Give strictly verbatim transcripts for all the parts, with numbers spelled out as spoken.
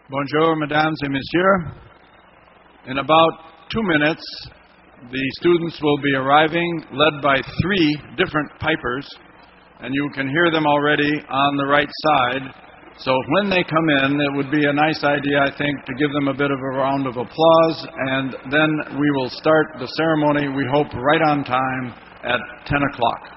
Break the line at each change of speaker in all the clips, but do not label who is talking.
Bonjour, mesdames et messieurs. In about two minutes, the students will be arriving, led by three different pipers, and you can hear them already on the right side. So when they come in, it would be a nice idea, I think, to give them a bit of a round of applause, and then we will start the ceremony, we hope, right on time at ten o'clock.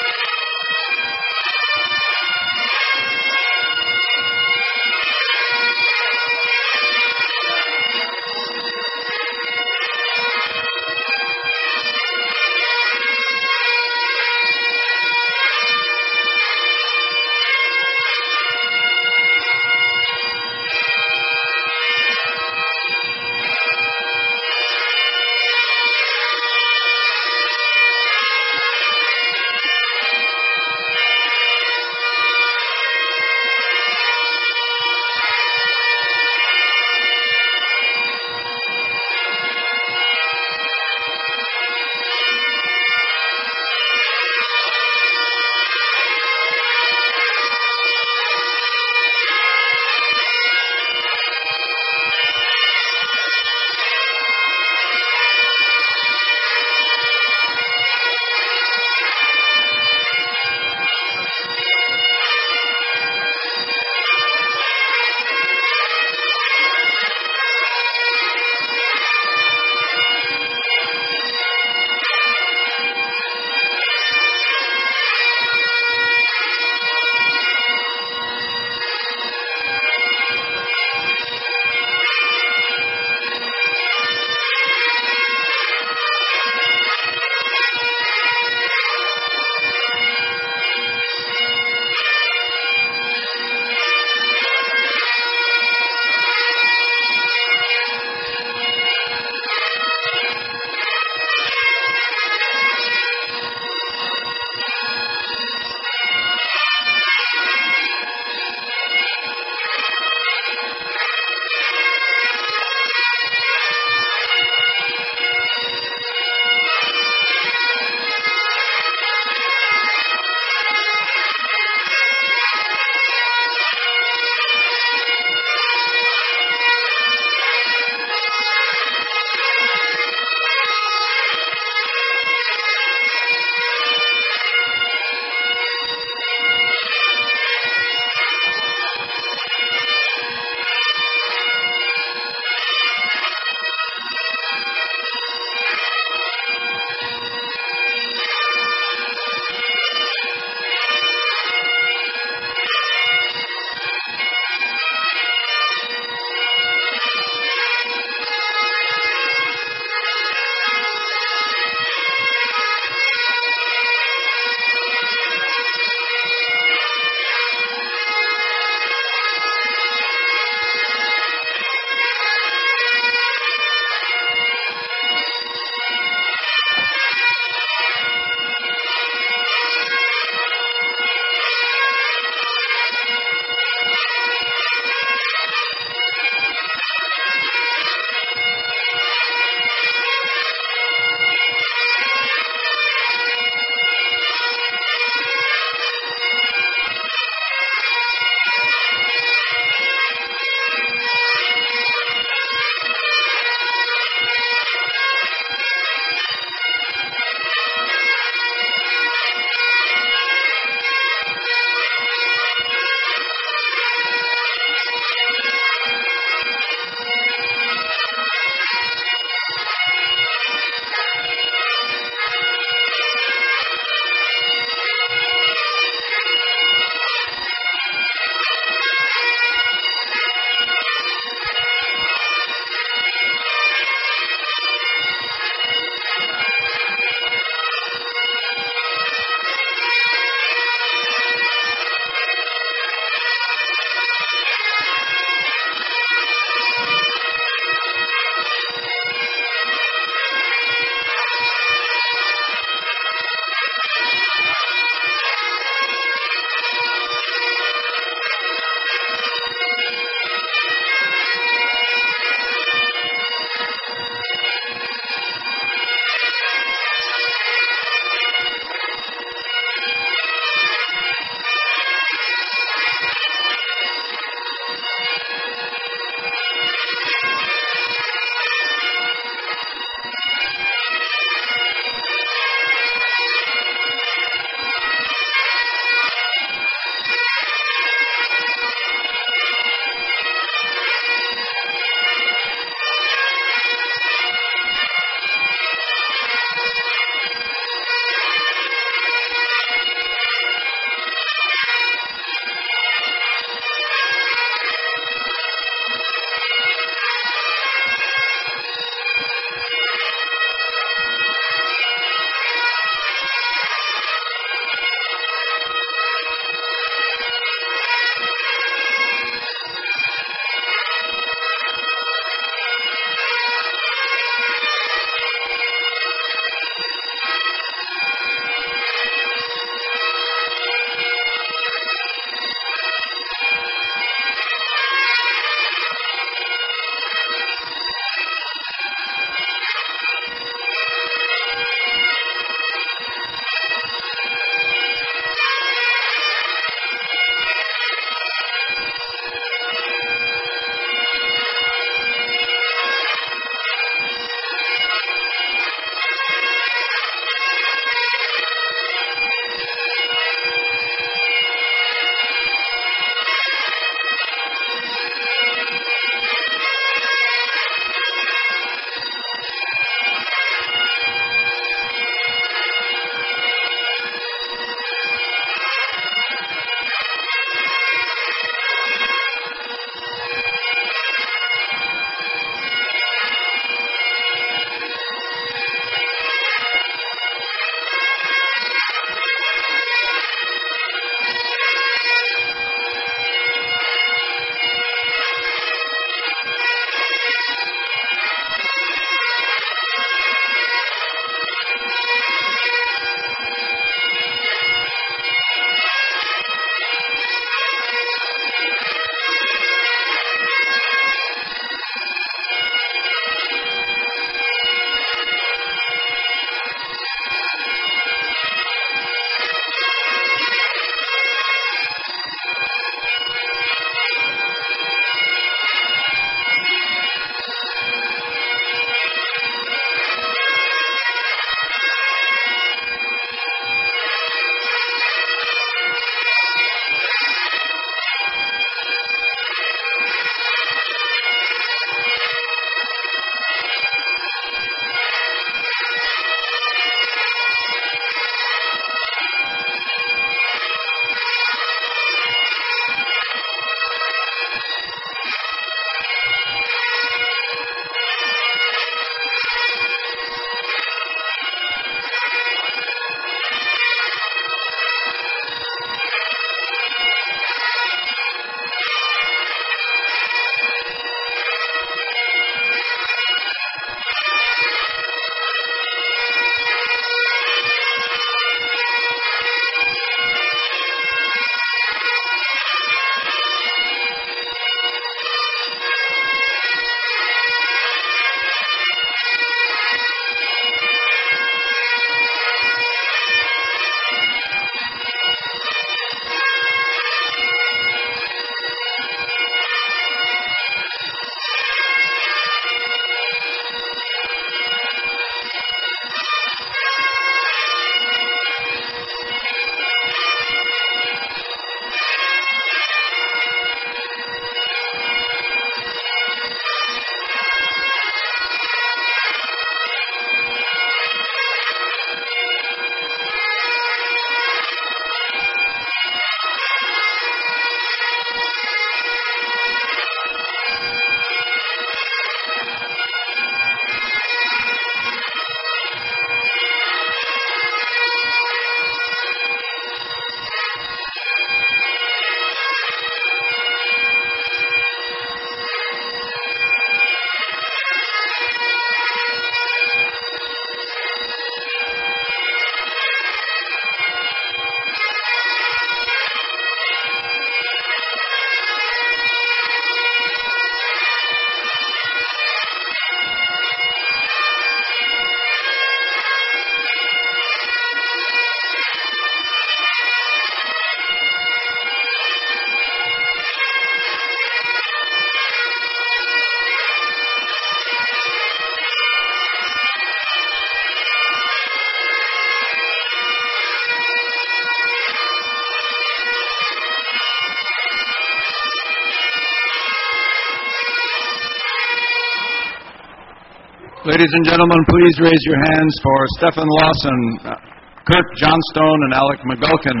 Ladies and gentlemen, please raise your hands for Stephen Lawson, uh, Kurt Johnstone, and Alec McGulkin.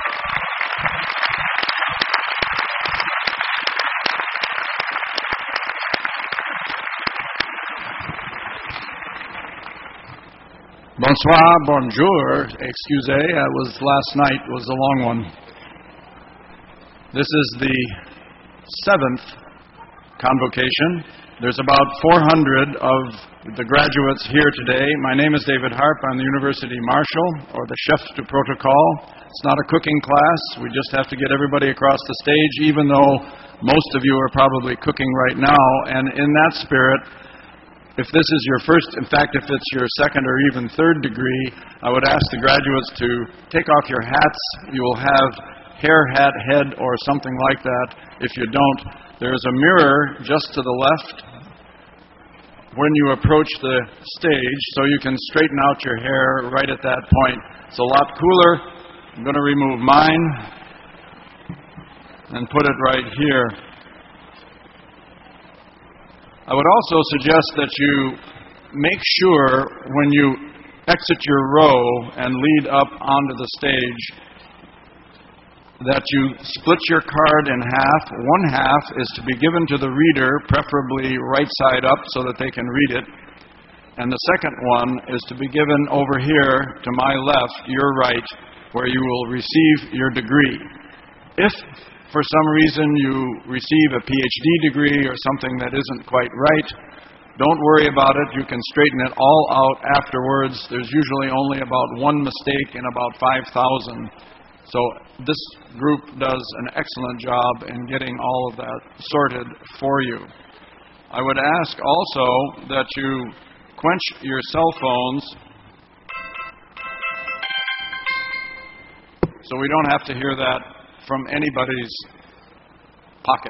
Bonsoir, bonjour, excusez, I was last night was a long one. This is the seventh convocation. There's about four hundred of the graduates here today. My name is David Harp. I'm the University Marshal, or the Chef du Protocol. It's not a cooking class. We just have to get everybody across the stage, even though most of you are probably cooking right now. And in that spirit, if this is your first, in fact, if it's your second or even third degree, I would ask the graduates to take off your hats. You will have hair, hat, head, or something like that. If you don't, there's a mirror just to the left when you approach the stage, so you can straighten out your hair right at that point. It's a lot cooler. I'm going to remove mine and put it right here. I would also suggest that you make sure when you exit your row and lead up onto the stage that you split your card in half. One half is to be given to the reader, preferably right side up so that they can read it. And the second one is to be given over here to my left, your right, where you will receive your degree. If for some reason you receive a P H D degree or something that isn't quite right, don't worry about it. You can straighten it all out afterwards. There's usually only about one mistake in about five thousand. So this group does an excellent job in getting all of that sorted for you. I would ask also that you quench your cell phones so we don't have to hear that from anybody's pocket.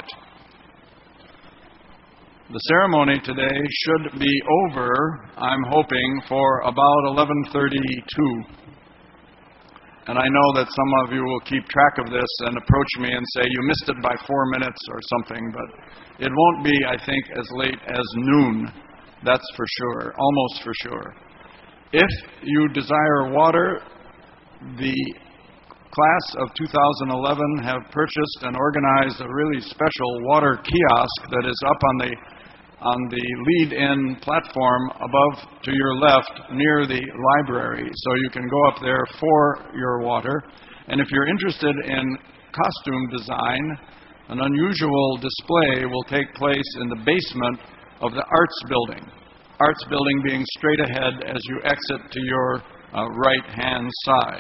The ceremony today should be over, I'm hoping, for about eleven thirty-two. And I know that some of you will keep track of this and approach me and say, you missed it by four minutes or something, but it won't be, I think, as late as noon. That's for sure, almost for sure. If you desire water, the class of two thousand eleven have purchased and organized a really special water kiosk that is up on the on the lead-in platform above to your left near the library. So you can go up there for your water. And if you're interested in costume design, an unusual display will take place in the basement of the Arts Building. Arts Building being straight ahead as you exit to your uh, right-hand side.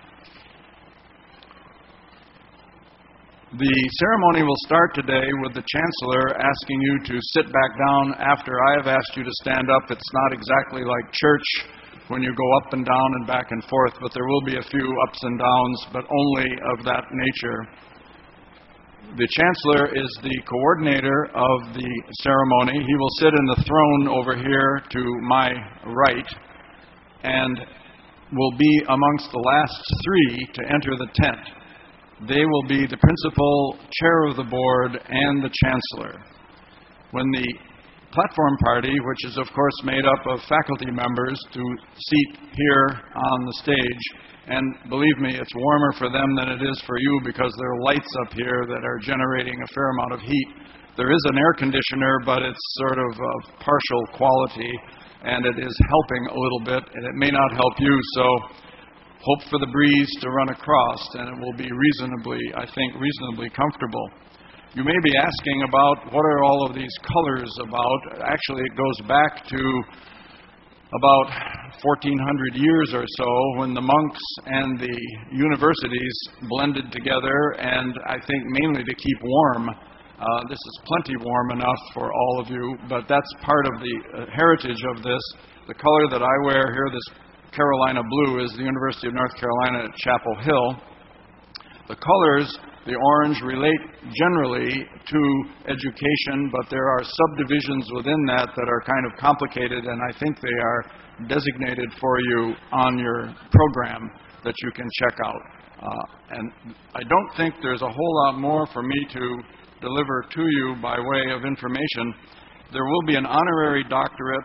The ceremony will start today with the Chancellor asking you to sit back down after I have asked you to stand up. It's not exactly like church when you go up and down and back and forth, but there will be a few ups and downs, but only of that nature. The Chancellor is the coordinator of the ceremony. He will sit in the throne over here to my right and will be amongst the last three to enter the tent. They will be the principal, chair of the board, and the chancellor. When the platform party, which is of course made up of faculty members to seat here on the stage, and believe me, it's warmer for them than it is for you because there are lights up here that are generating a fair amount of heat. There is an air conditioner, but it's sort of of partial quality, and it is helping a little bit, and it may not help you, so hope for the breeze to run across, and it will be reasonably, I think, reasonably comfortable. You may be asking about what are all of these colors about. Actually, it goes back to about fourteen hundred years or so when the monks and the universities blended together, and I think mainly to keep warm. Uh, this is plenty warm enough for all of you, but that's part of the uh, heritage of this. The color that I wear here, this Carolina blue, is the University of North Carolina at Chapel Hill. The colors, the orange, relate generally to education, but there are subdivisions within that that are kind of complicated, and I think they are designated for you on your program that you can check out. Uh, and I don't think there's a whole lot more for me to deliver to you by way of information. There will be an honorary doctorate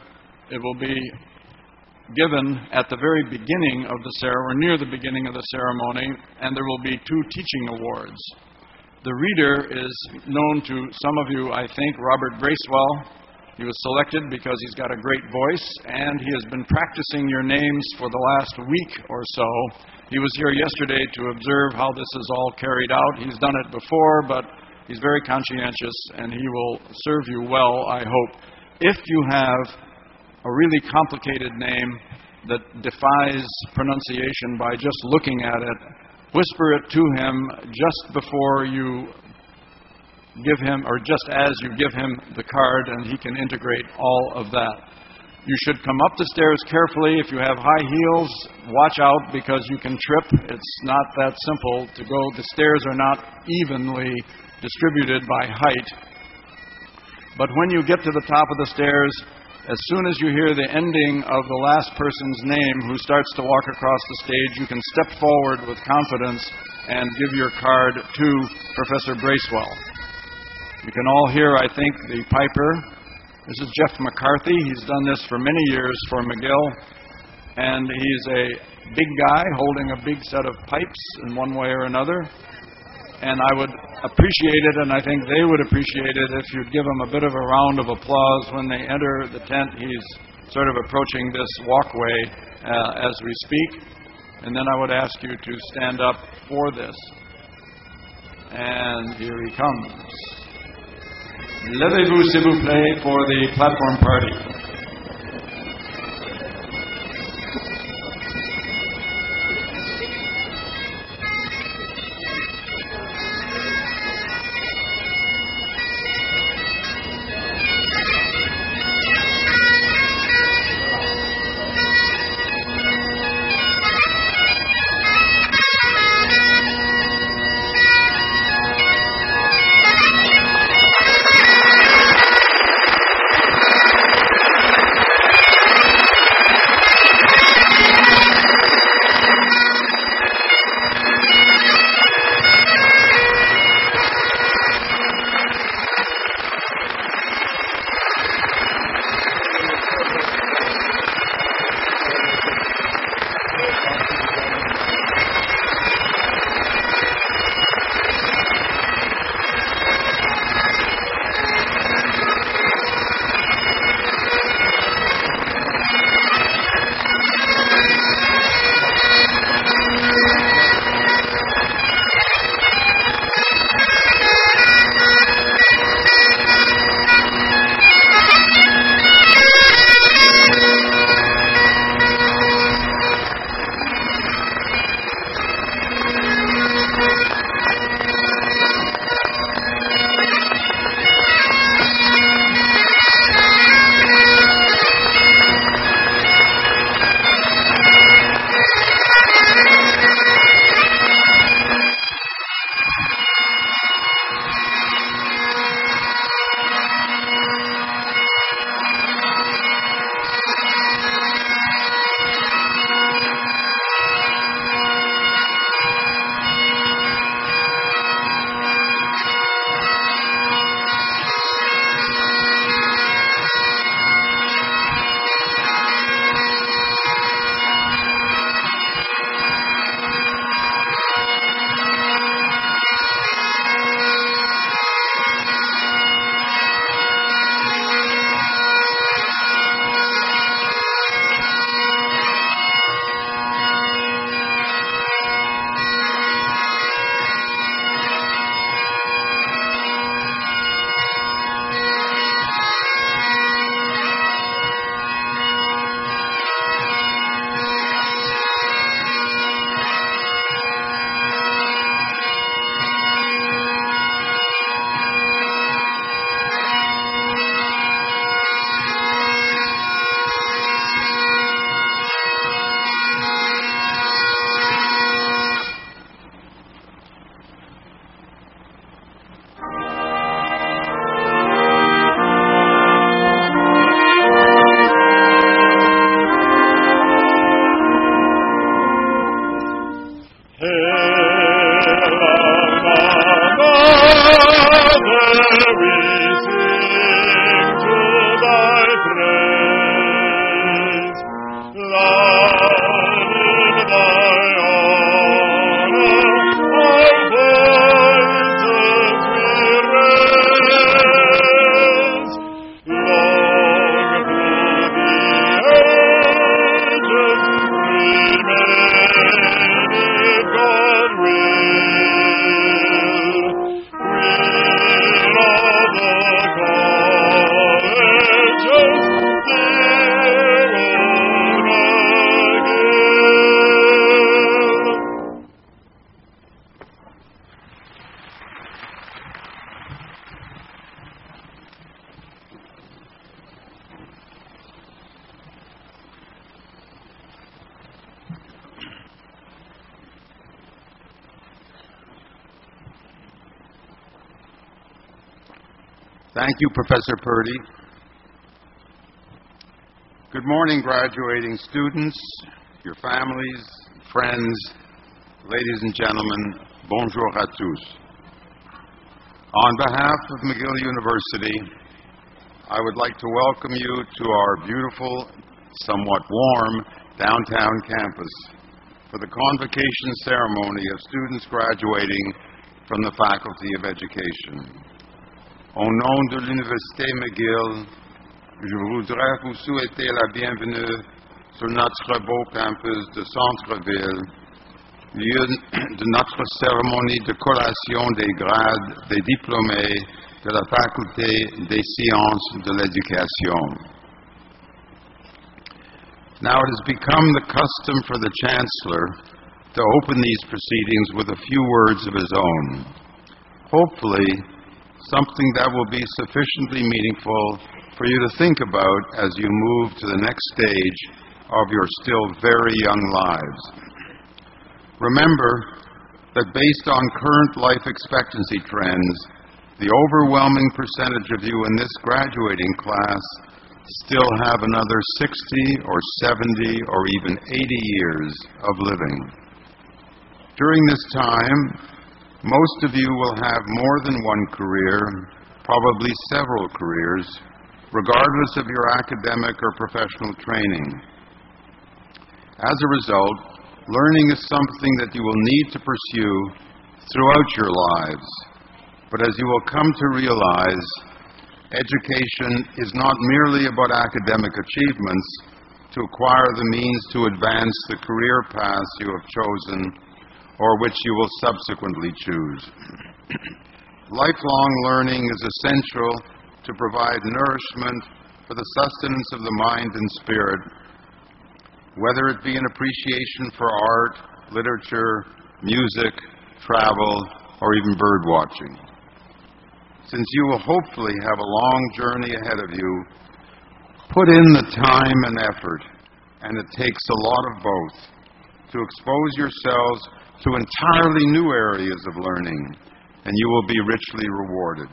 It will be given at the very beginning of the ceremony, or near the beginning of the ceremony, and there will be two teaching awards. The reader is known to some of you, I think, Robert Bracewell. He was selected because he's got a great voice, and he has been practicing your names for the last week or so. He was here yesterday to observe how this is all carried out. He's done it before, but he's very conscientious, and he will serve you well, I hope. If you have a really complicated name that defies pronunciation by just looking at it, whisper it to him just before you give him, or just as you give him the card, and he can integrate all of that. You should come up the stairs carefully. If you have high heels, watch out because you can trip. It's not that simple to go. The stairs are not evenly distributed by height. But when you get to the top of the stairs, as soon as you hear the ending of the last person's name who starts to walk across the stage, you can step forward with confidence and give your card to Professor Bracewell. You can all hear, I think, the piper. This is Jeff McCarthy. He's done this for many years for McGill, and he's a big guy holding a big set of pipes in one way or another. And I would appreciate it, and I think they would appreciate it, if you'd give him a bit of a round of applause when they enter the tent. He's sort of approaching this walkway uh, as we speak. And then I would ask you to stand up for this. And here he comes. Levez-vous, s'il vous plaît, for the platform party.
we sing to thy praise. Thank you, Professor Purdy. Good morning, graduating students, your families, friends, ladies and gentlemen, bonjour à tous. On behalf of McGill University, I would like to welcome you to our beautiful, somewhat warm, downtown campus for the convocation ceremony of students graduating from the Faculty of Education. Au nom de l'Université McGill, je voudrais vous souhaiter la bienvenue sur notre beau campus de Centre-Ville, lieu de notre cérémonie de collation des grades des diplômés de la Faculté des Sciences de l'Éducation. Now it has become the custom for the Chancellor to open these proceedings with a few words of his own. Hopefully, something that will be sufficiently meaningful for you to think about as you move to the next stage of your still very young lives. Remember that based on current life expectancy trends, the overwhelming percentage of you in this graduating class still have another sixty or seventy or even eighty years of living. During this time, most of you will have more than one career, probably several careers, regardless of your academic or professional training. As a result, learning is something that you will need to pursue throughout your lives. But as you will come to realize, education is not merely about academic achievements to acquire the means to advance the career paths you have chosen or which you will subsequently choose. Lifelong learning is essential to provide nourishment for the sustenance of the mind and spirit, whether it be an appreciation for art, literature, music, travel, or even bird watching. Since you will hopefully have a long journey ahead of you, put in the time and effort, and it takes a lot of both, to expose yourselves to entirely new areas of learning, and you will be richly rewarded.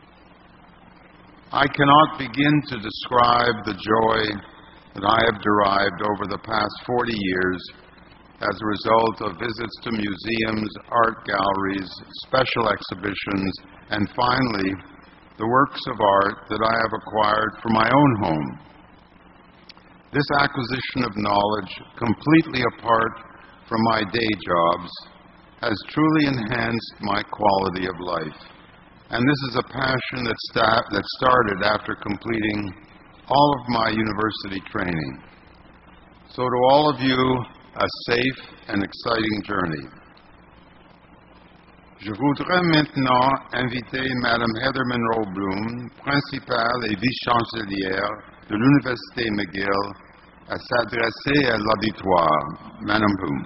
I cannot begin to describe the joy that I have derived over the past forty years as a result of visits to museums, art galleries, special exhibitions, and finally, the works of art that I have acquired for my own home. This acquisition of knowledge, completely apart from my day jobs, has truly enhanced my quality of life. And this is a passion that, sta- that started after completing all of my university training. So to all of you, a safe and exciting journey. Je voudrais maintenant inviter Madame Heather Monroe Bloom, principale et vice-chancelière de l'Université McGill, à s'adresser à l'auditoire. Madame Bloom.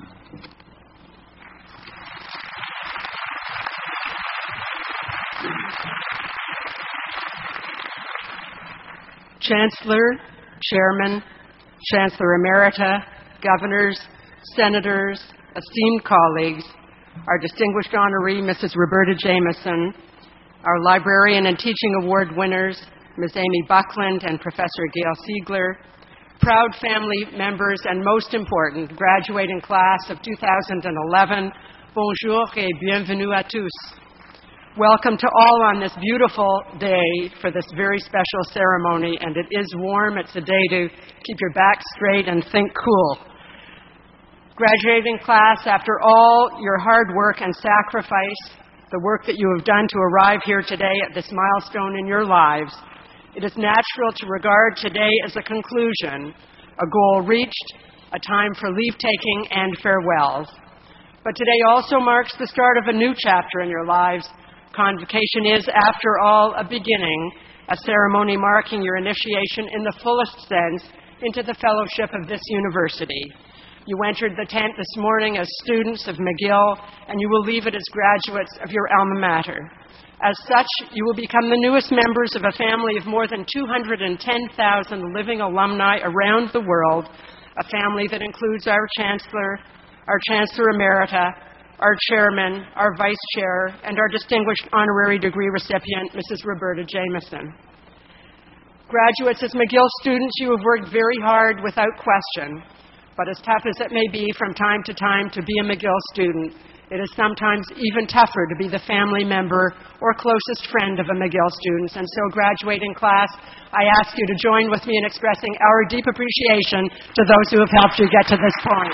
Chancellor, Chairman, Chancellor Emerita, Governors, Senators, esteemed colleagues, our distinguished honoree, Missus Roberta Jameson, our librarian and teaching award winners, Miz Amy Buckland and Professor Gail Siegler, proud family members, and most important, graduating class of two thousand eleven, bonjour et bienvenue à tous. Welcome to all on this beautiful day for this very special ceremony, and it is warm. It's a day to keep your back straight and think cool. Graduating class, after all your hard work and sacrifice, the work that you have done to arrive here today at this milestone in your lives, it is natural to regard today as a conclusion, a goal reached, a time for leave-taking and farewells. But today also marks the start of a new chapter in your lives. Convocation is, after all, a beginning, a ceremony marking your initiation in the fullest sense into the fellowship of this university. You entered the tent this morning as students of McGill, and you will leave it as graduates of your alma mater. As such, you will become the newest members of a family of more than two hundred ten thousand living alumni around the world, a family that includes our Chancellor, our Chancellor Emerita, our chairman, our vice chair, and our distinguished honorary degree recipient, Missus Roberta Jameson. Graduates, as McGill students, you have worked very hard without question, but as tough as it may be from time to time to be a McGill student, it is sometimes even tougher to be the family member or closest friend of a McGill student. And so, graduating class, I ask you to join with me in expressing our deep appreciation to those who have helped you get to this point.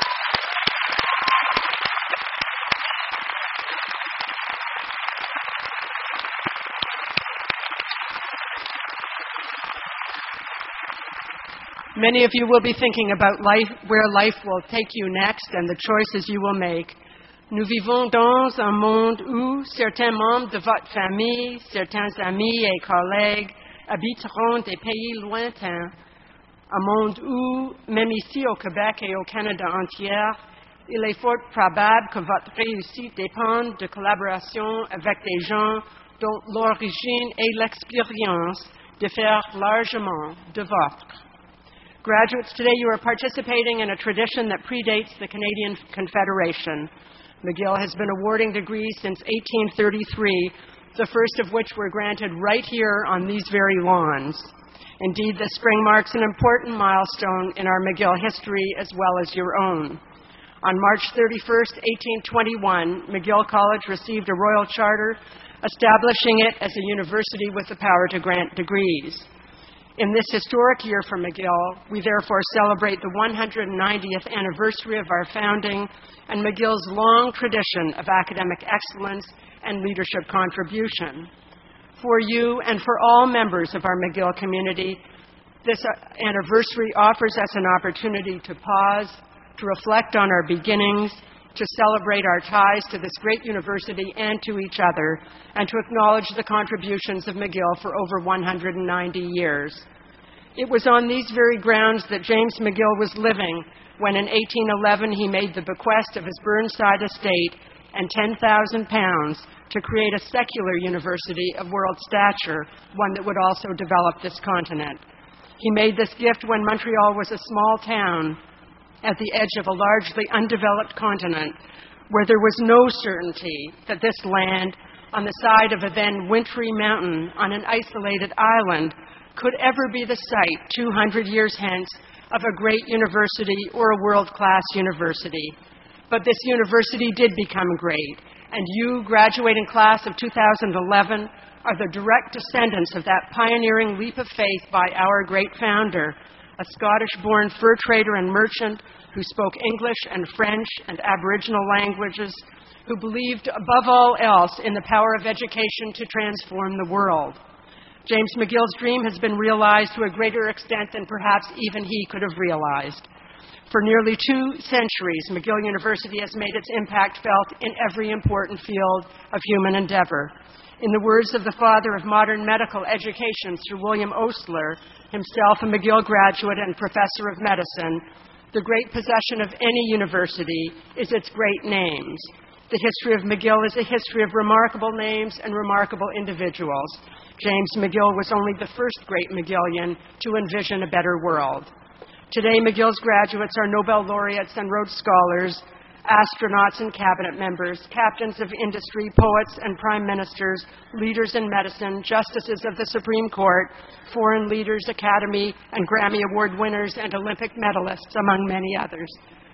Many of you will be thinking about life, where life will take you next and the choices you will make. Nous vivons dans un monde où certains membres de votre famille, certains amis et collègues habiteront des pays lointains. Un monde où, même ici au Québec et au Canada entier, il est fort probable que votre réussite dépende de collaboration avec des gens dont l'origine et l'expérience diffèrent largement de votre. Graduates, today you are participating in a tradition that predates the Canadian Confederation. McGill has been awarding degrees since eighteen thirty-three, the first of which were granted right here on these very lawns. Indeed, this spring marks an important milestone in our McGill history as well as your own. On March thirty-first, eighteen twenty-one, McGill College received a royal charter establishing it as a university with the power to grant degrees. In this historic year for McGill, we therefore celebrate the one hundred ninetieth anniversary of our founding and McGill's long tradition of academic excellence and leadership contribution. For you and for all members of our McGill community, this anniversary offers us an opportunity to pause, to reflect on our beginnings, to celebrate our ties to this great university and to each other, and to acknowledge the contributions of McGill for over one hundred ninety years. It was on these very grounds that James McGill was living when in eighteen eleven he made the bequest of his Burnside estate and ten thousand pounds to create a secular university of world stature, one that would also develop this continent. He made this gift when Montreal was a small town at the edge of a largely undeveloped continent, where there was no certainty that this land, on the side of a then wintry mountain on an isolated island, could ever be the site, two hundred years hence, of a great university or a world-class university. But this university did become great, and you, graduating class of two thousand eleven, are the direct descendants of that pioneering leap of faith by our great founder, a Scottish-born fur trader and merchant who spoke English and French and Aboriginal languages, who believed above all else in the power of education to transform the world. James McGill's dream has been realized to a greater extent than perhaps even he could have realized. For nearly two centuries, McGill University has made its impact felt in every important field of human endeavor. In the words of the father of modern medical education, Sir William Osler, himself a McGill graduate and professor of medicine, the great possession of any university is its great names. The history of McGill is a history of remarkable names and remarkable individuals. James McGill was only the first great McGillian to envision a better world. Today, McGill's graduates are Nobel laureates and Rhodes Scholars, astronauts and cabinet members, captains of industry, poets and prime ministers, leaders in medicine, justices of the Supreme Court, foreign leaders, Academy and Grammy Award winners, and Olympic medalists, among many others.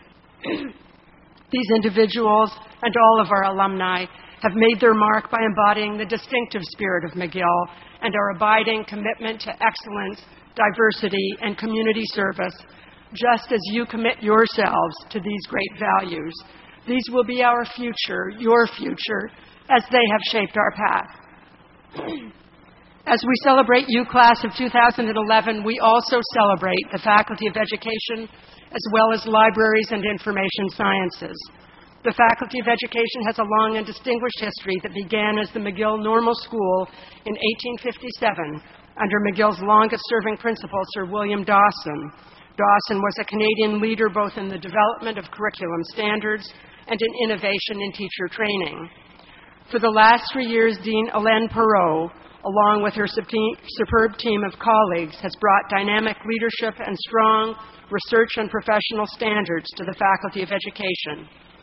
These individuals and all of our alumni have made their mark by embodying the distinctive spirit of McGill and our abiding commitment to excellence, diversity, and community service, just as you commit yourselves to these great values. These will be our future, your future, as they have shaped our path. As we celebrate you, class of two thousand eleven, we also celebrate the Faculty of Education as well as Libraries and Information Sciences. The Faculty of Education has a long and distinguished history that began as the McGill Normal School in eighteen fifty-seven under McGill's longest-serving principal, Sir William Dawson. Dawson was a Canadian leader both in the development of curriculum standards and in innovation in teacher training. For the last three years, Dean Hélène Perreault, along with her superb team of colleagues, has brought dynamic leadership and strong research and professional standards to the Faculty of Education.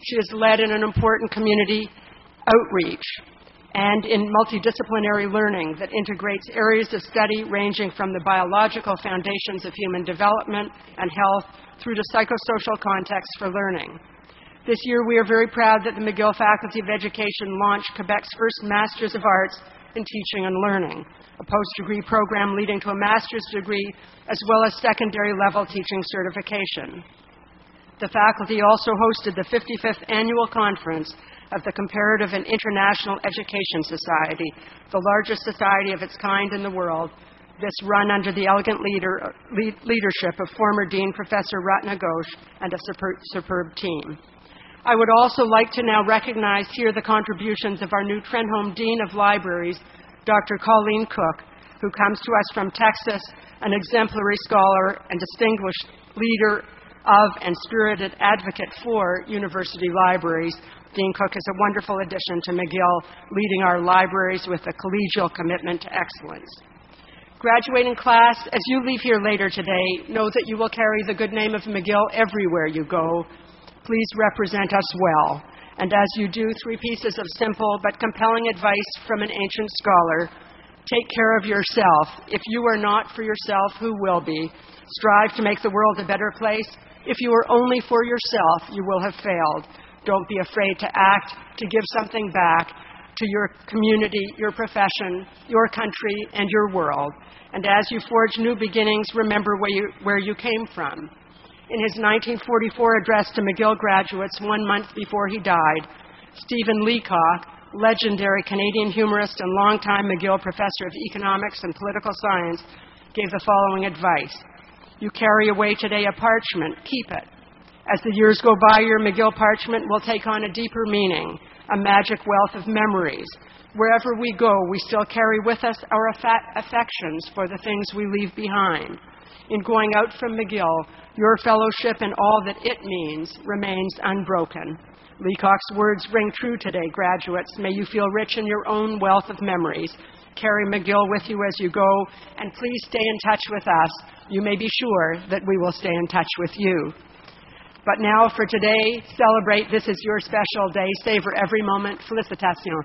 She has led in an important community outreach and in multidisciplinary learning that integrates areas of study ranging from the biological foundations of human development and health through to psychosocial contexts for learning. This year, we are very proud that the McGill Faculty of Education launched Quebec's first Masters of Arts in Teaching and Learning, a post-degree program leading to a master's degree as well as secondary level teaching certification. The faculty also hosted the fifty-fifth Annual Conference of the Comparative and International Education Society, the largest society of its kind in the world, this run under the elegant leader, lead, leadership of former Dean Professor Ratna Ghosh and a superb, superb team. I would also like to now recognize here the contributions of our new Trenholm Dean of Libraries, Doctor Colleen Cook, who comes to us from Texas, an exemplary scholar and distinguished leader of and spirited advocate for university libraries. Dean Cook is a wonderful addition to McGill, leading our libraries with a collegial commitment to excellence. Graduating class, as you leave here later today, know that you will carry the good name of McGill everywhere you go. Please represent us well. And as you do, three pieces of simple but compelling advice from an ancient scholar. Take care of yourself. If you are not for yourself, who will be? Strive to make the world a better place. If you are only for yourself, you will have failed. Don't be afraid to act, to give something back to your community, your profession, your country, and your world. And as you forge new beginnings, remember where you, where you came from. In his nineteen forty-four address to McGill graduates one month before he died, Stephen Leacock, legendary Canadian humorist and longtime McGill professor of economics and political science, gave the following advice. You carry away today a parchment, keep it. As the years go by, your McGill parchment will take on a deeper meaning, a magic wealth of memories. Wherever we go, we still carry with us our affa- affections for the things we leave behind. In going out from McGill, your fellowship and all that it means remains unbroken. Leacock's words ring true today, graduates. May you feel rich in your own wealth of memories. Carry McGill with you as you go, and please stay in touch with us. You may be sure that we will stay in touch with you. But now for today, celebrate. This is your special day. Savor every moment. Félicitations.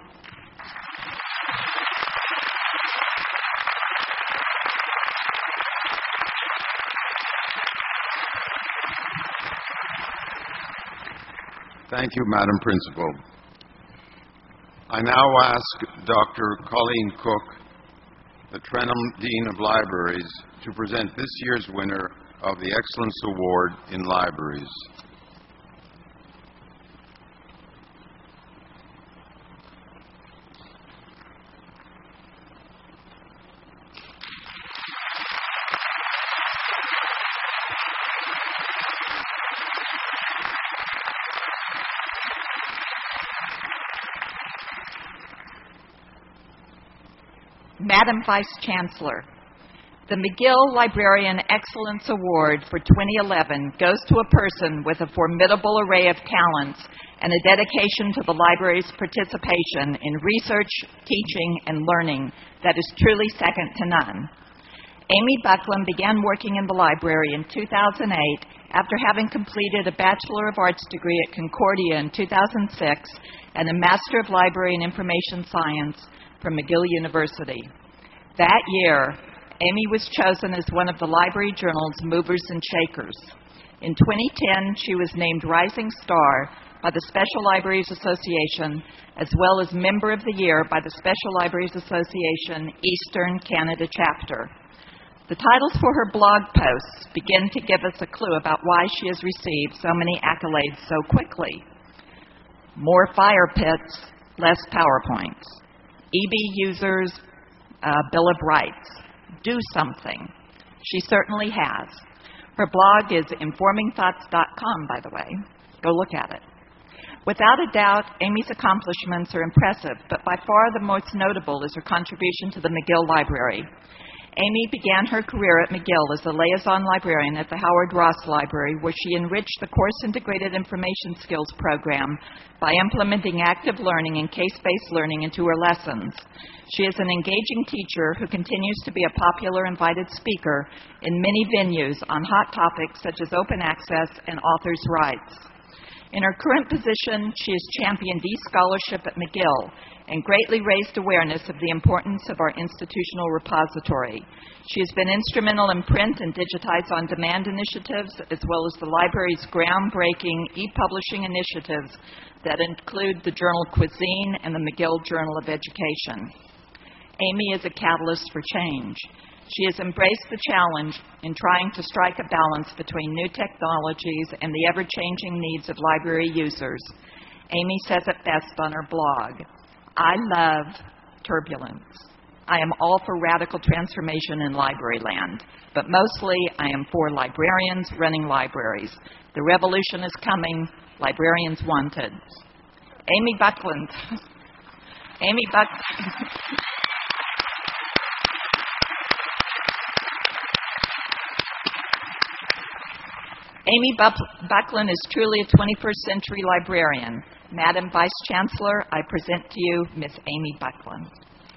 Thank you, Madam Principal. I now ask Doctor Colleen Cook, the Trenholm Dean of Libraries, to present this year's winner of the Excellence Award in Libraries.
Madam Vice Chancellor, the McGill Librarian Excellence Award for twenty eleven goes to a person with a formidable array of talents and a dedication to the library's participation in research, teaching, and learning that is truly second to none. Amy Buckland began working in the library in two thousand eight after having completed a Bachelor of Arts degree at Concordia in two thousand six and a Master of Library and Information Science from McGill University. That year, Amy was chosen as one of the Library Journal's Movers and Shakers. In twenty ten, she was named Rising Star by the Special Libraries Association, as well as Member of the Year by the Special Libraries Association Eastern Canada Chapter. The titles for her blog posts begin to give us a clue about why she has received so many accolades so quickly. More fire pits, less PowerPoints. E B users, uh, Bill of Rights. Do something. She certainly has. Her blog is informing thoughts dot com, by the way. Go look at it. Without a doubt, Amy's accomplishments are impressive, but by far the most notable is her contribution to the McGill Library. Amy began her career at McGill as a liaison librarian at the Howard Ross Library, where she enriched the Course Integrated Information Skills program by implementing active learning and case-based learning into her lessons. She is an engaging teacher who continues to be a popular invited speaker in many venues on hot topics such as open access and authors' rights. In her current position, she has championed e-scholarship at McGill and greatly raised awareness of the importance of our institutional repository. She has been instrumental in print and digitized on-demand initiatives, as well as the library's groundbreaking e-publishing initiatives that include the journal Cuisine and the McGill Journal of Education. Amy is a catalyst for change. She has embraced the challenge in trying to strike a balance between new technologies and the ever-changing needs of library users. Amy says it best on her blog, "I love turbulence. I am all for radical transformation in library land, but mostly I am for librarians running libraries. The revolution is coming. Librarians wanted." Amy Buckland. Amy Buck. Amy Buckland is truly a twenty-first century librarian. Madam Vice Chancellor, I present to you Miz Amy Buckland.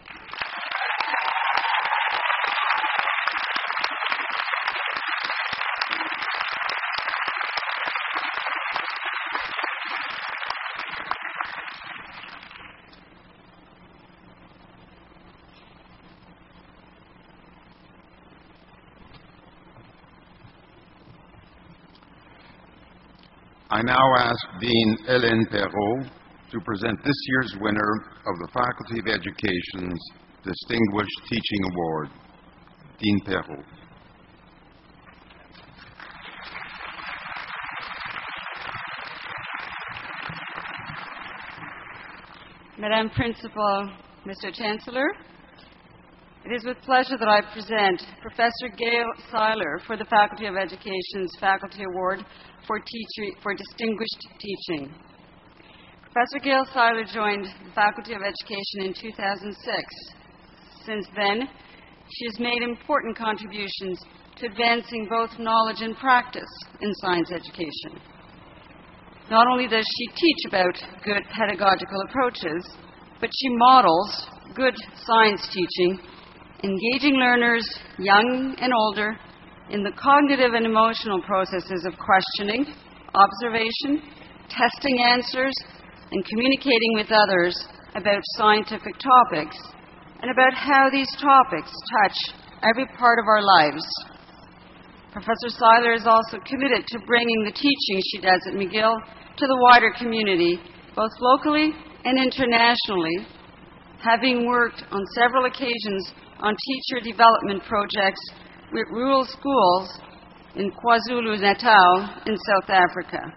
I now ask Dean Hélène Perrault to present this year's winner of the Faculty of Education's Distinguished Teaching Award. Dean Perrault.
Madam Principal, Mister Chancellor, it is with pleasure that I present Professor Gail Seiler for the Faculty of Education's Faculty Award for, teacher, for Distinguished Teaching. Professor Gail Seiler joined the Faculty of Education in two thousand six. Since then, she has made important contributions to advancing both knowledge and practice in science education. Not only does she teach about good pedagogical approaches, but she models good science teaching, engaging learners, young and older, in the cognitive and emotional processes of questioning, observation, testing answers, and communicating with others about scientific topics, and about how these topics touch every part of our lives. Professor Seiler is also committed to bringing the teaching she does at McGill to the wider community, both locally and internationally, having worked on several occasions on teacher development projects with rural schools in KwaZulu-Natal in South Africa.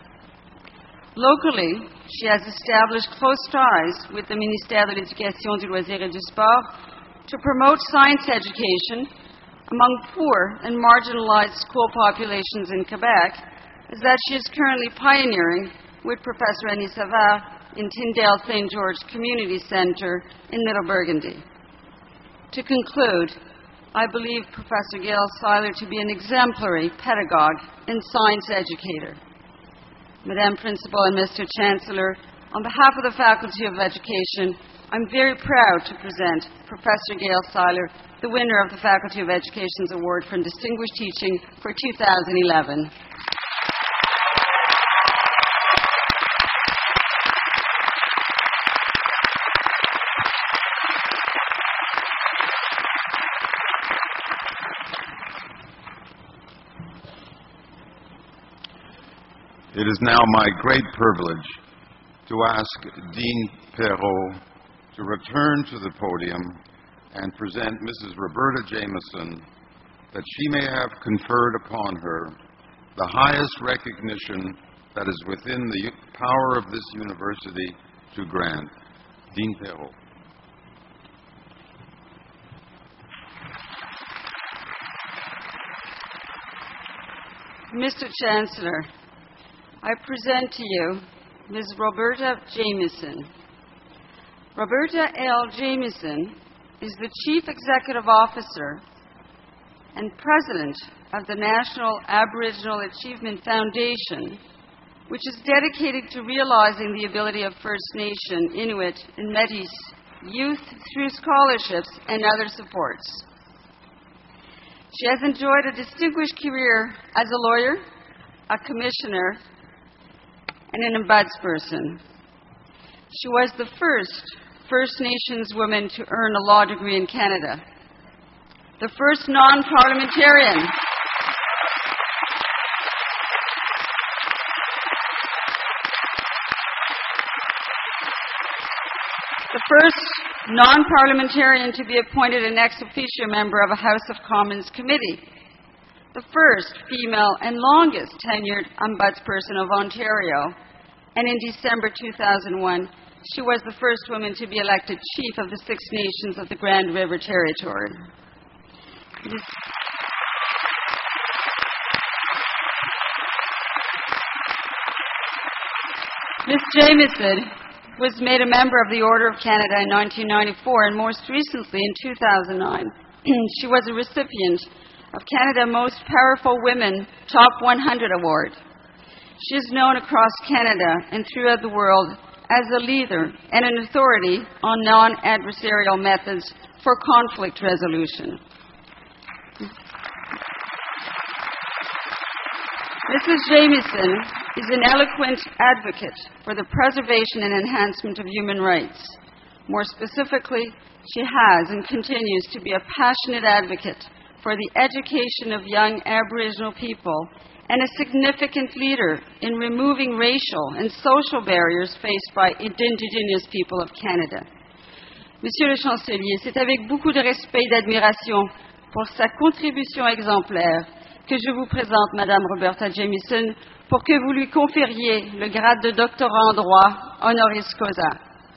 Locally, she has established close ties with the Ministère de l'Éducation, du Loisir et du Sport to promote science education among poor and marginalized school populations in Quebec, as that she is currently pioneering with Professor Annie Savard in Tyndale Saint George Community Centre in Middle Burgundy. To conclude, I believe Professor Gail Seiler to be an exemplary pedagogue and science educator. Madam Principal and Mister Chancellor, on behalf of the Faculty of Education, I'm very proud to present Professor Gail Seiler, the winner of the Faculty of Education's Award for Distinguished Teaching for two thousand eleven.
It is now my great privilege to ask Dean Perrault to return to the podium and present Missus Roberta Jameson, that she may have conferred upon her the highest recognition that is within the power of this university to grant. Dean Perrault.
Mister Chancellor, I present to you Miz Roberta Jameson. Roberta L. Jameson is the Chief Executive Officer and President of the National Aboriginal Achievement Foundation, which is dedicated to realizing the ability of First Nation, Inuit, and Métis youth through scholarships and other supports. She has enjoyed a distinguished career as a lawyer, a commissioner, and an ombudsperson. She was the first First Nations woman to earn a law degree in Canada, the first non-parliamentarian the first non-parliamentarian to be appointed an ex officio member of a House of Commons committee, the first female and longest tenured ombudsperson of Ontario, and in December two thousand one, she was the first woman to be elected chief of the Six Nations of the Grand River Territory. Miz Jamieson was made a member of the Order of Canada in nineteen ninety-four, and most recently in two thousand nine. She was a recipient of Canada Most Powerful Women Top one hundred Award. She is known across Canada and throughout the world as a leader and an authority on non-adversarial methods for conflict resolution. Missus Jamieson is an eloquent advocate for the preservation and enhancement of human rights. More specifically, she has and continues to be a passionate advocate for the education of young Aboriginal people and a significant leader in removing racial and social barriers faced by Indigenous people of Canada. Monsieur le Chancelier, c'est avec beaucoup de respect et d'admiration pour sa contribution exemplaire que je vous présente Madame Roberta Jamieson pour que vous lui confériez le grade de doctorat en droit honoris causa.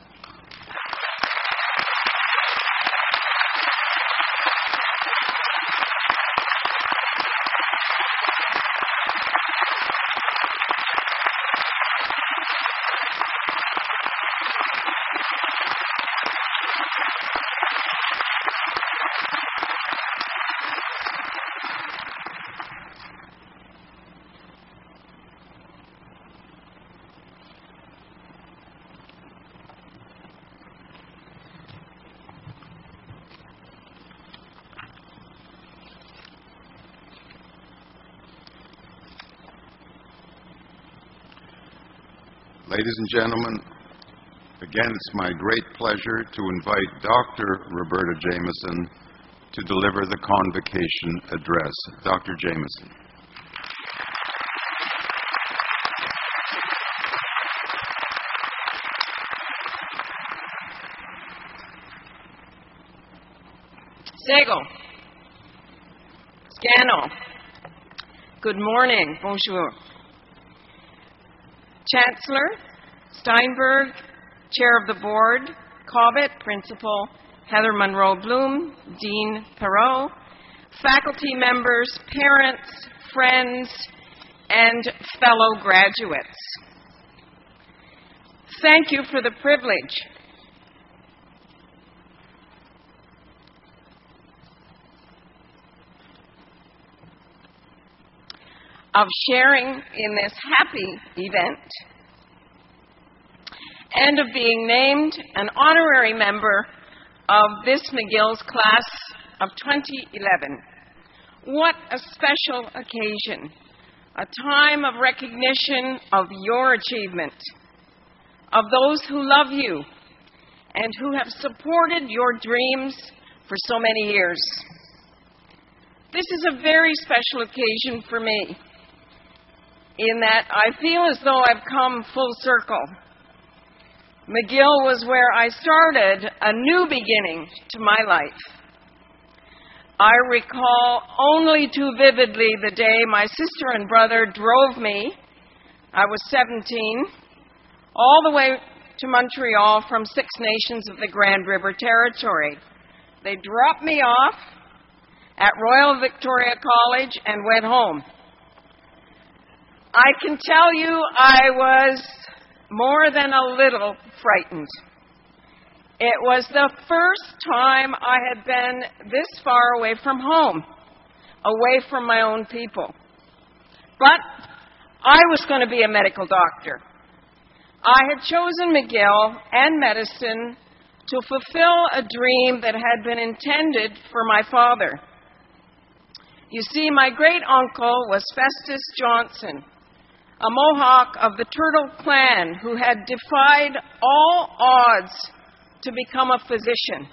Ladies and gentlemen, again, it's my great pleasure to invite Doctor Roberta Jamieson to deliver the convocation address. Doctor Jamieson.
Sego. Scano. Good morning. Bonjour. Chancellor Steinberg, Chair of the Board, Cobbett, Principal, Heather Monroe Bloom, Dean Perot, faculty members, parents, friends, and fellow graduates. Thank you for the privilege of sharing in this happy event and of being named an honorary member of this McGill's class of twenty eleven. What a special occasion, a time of recognition of your achievement, of those who love you and who have supported your dreams for so many years. This is a very special occasion for me, in that I feel as though I've come full circle. McGill was where I started a new beginning to my life. I recall only too vividly the day my sister and brother drove me, I was seventeen, all the way to Montreal from Six Nations of the Grand River Territory. They dropped me off at Royal Victoria College and went home. I can tell you I was more than a little frightened. It was the first time I had been this far away from home, away from my own people. But I was going to be a medical doctor. I had chosen McGill and medicine to fulfill a dream that had been intended for my father. You see, my great-uncle was Festus Johnson, a Mohawk of the Turtle Clan who had defied all odds to become a physician.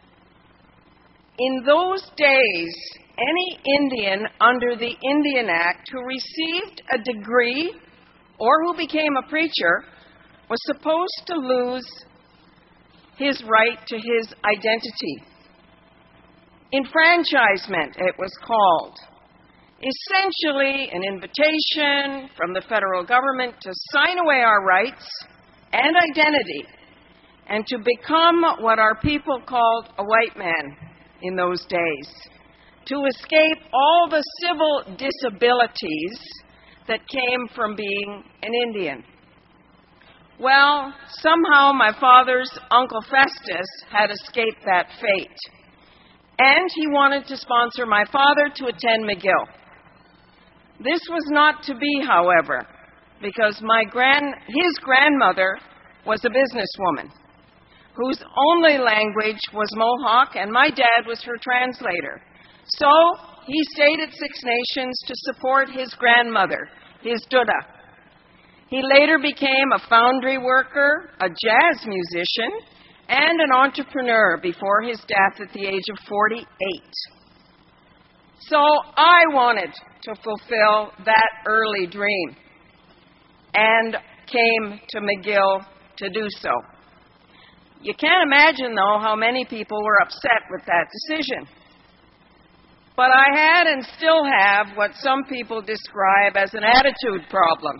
In those days, any Indian under the Indian Act who received a degree or who became a preacher was supposed to lose his right to his identity. Enfranchisement, it was called. Essentially an invitation from the federal government to sign away our rights and identity and to become what our people called a white man in those days, to escape all the civil disabilities that came from being an Indian. Well, somehow my father's Uncle Festus had escaped that fate, and he wanted to sponsor my father to attend McGill. This was not to be, however, because my grand, his grandmother was a businesswoman whose only language was Mohawk, and my dad was her translator. So he stayed at Six Nations to support his grandmother, his Duda. He later became a foundry worker, a jazz musician, and an entrepreneur before his death at the age of forty-eight. So I wanted to fulfill that early dream and came to McGill to do so. You can't imagine, though, how many people were upset with that decision. But I had and still have what some people describe as an attitude problem.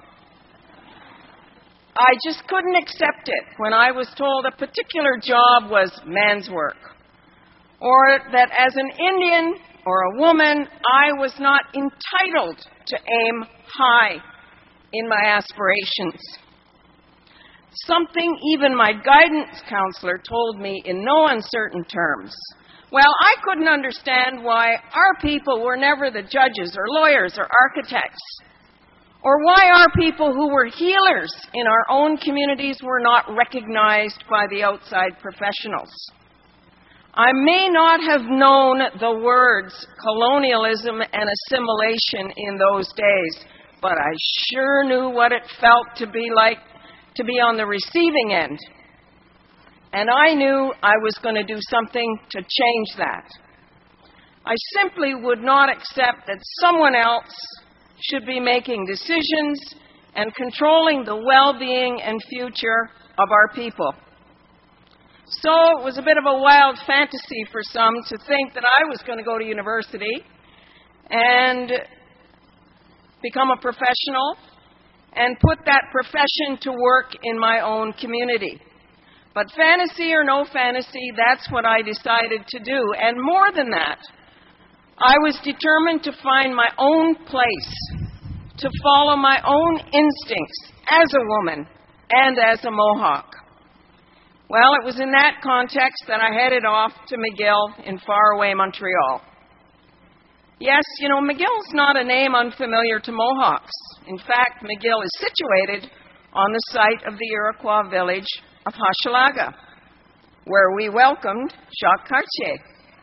I just couldn't accept it when I was told a particular job was man's work, or that as an Indian or a woman, I was not entitled to aim high in my aspirations. Something even my guidance counselor told me in no uncertain terms. Well, I couldn't understand why our people were never the judges or lawyers or architects, or why our people who were healers in our own communities were not recognized by the outside professionals. I may not have known the words colonialism and assimilation in those days, but I sure knew what it felt to be like to be on the receiving end. And I knew I was going to do something to change that. I simply would not accept that someone else should be making decisions and controlling the well-being and future of our people. So it was a bit of a wild fantasy for some to think that I was going to go to university and become a professional and put that profession to work in my own community. But fantasy or no fantasy, that's what I decided to do. And more than that, I was determined to find my own place, to follow my own instincts as a woman and as a Mohawk. Well, it was in that context that I headed off to McGill in faraway Montreal. Yes, you know, McGill's not a name unfamiliar to Mohawks. In fact, McGill is situated on the site of the Iroquois village of Hochelaga, where we welcomed Jacques Cartier.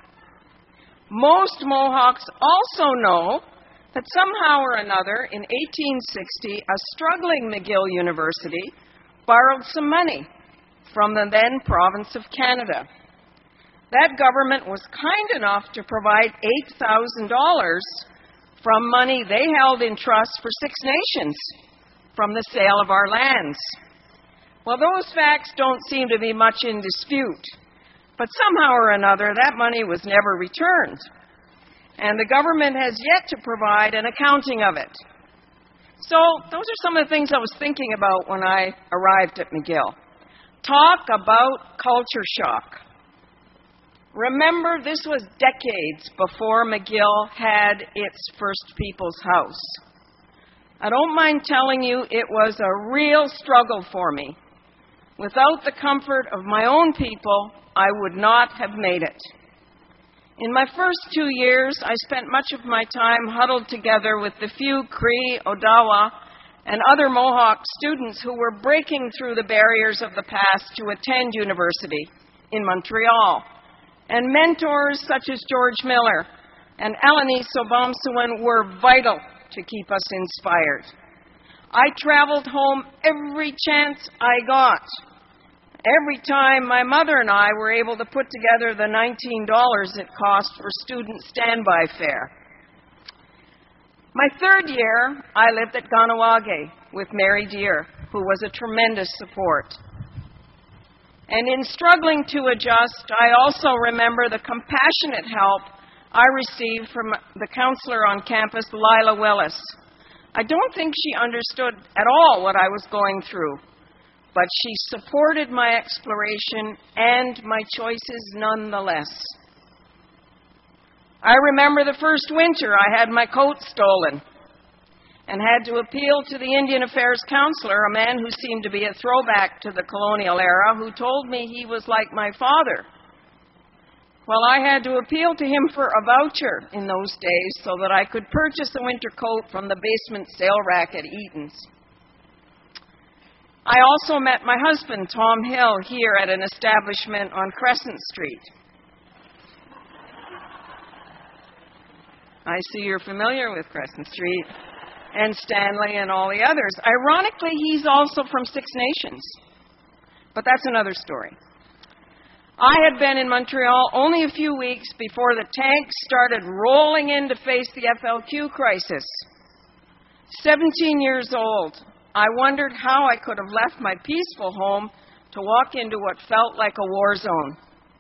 Most Mohawks also know that somehow or another, in eighteen sixty, a struggling McGill University borrowed some money from the then province of Canada. That government was kind enough to provide eight thousand dollars from money they held in trust for Six Nations from the sale of our lands. Well, those facts don't seem to be much in dispute, but somehow or another, that money was never returned, and the government has yet to provide an accounting of it. So those are some of the things I was thinking about when I arrived at McGill. Talk about culture shock. Remember, this was decades before McGill had its first People's House. I don't mind telling you it was a real struggle for me. Without the comfort of my own people, I would not have made it. In my first two years, I spent much of my time huddled together with the few Cree, Odawa, and other Mohawk students who were breaking through the barriers of the past to attend university in Montreal. And mentors such as George Miller and Eleni Sobomsuwen were vital to keep us inspired. I traveled home every chance I got. Every time my mother and I were able to put together the nineteen dollars it cost for student standby fare. My third year, I lived at Kahnawake with Mary Deer, who was a tremendous support. And in struggling to adjust, I also remember the compassionate help I received from the counselor on campus, Lila Willis. I don't think she understood at all what I was going through, but she supported my exploration and my choices nonetheless. I remember the first winter I had my coat stolen and had to appeal to the Indian Affairs counselor, a man who seemed to be a throwback to the colonial era, who told me he was like my father. Well, I had to appeal to him for a voucher in those days so that I could purchase a winter coat from the basement sale rack at Eaton's. I also met my husband, Tom Hill, here at an establishment on Crescent Street. I see you're familiar with Crescent Street and Stanley and all the others. Ironically, he's also from Six Nations, but that's another story. I had been in Montreal only a few weeks before the tanks started rolling in to face the F L Q crisis. Seventeen years old, I wondered how I could have left my peaceful home to walk into what felt like a war zone.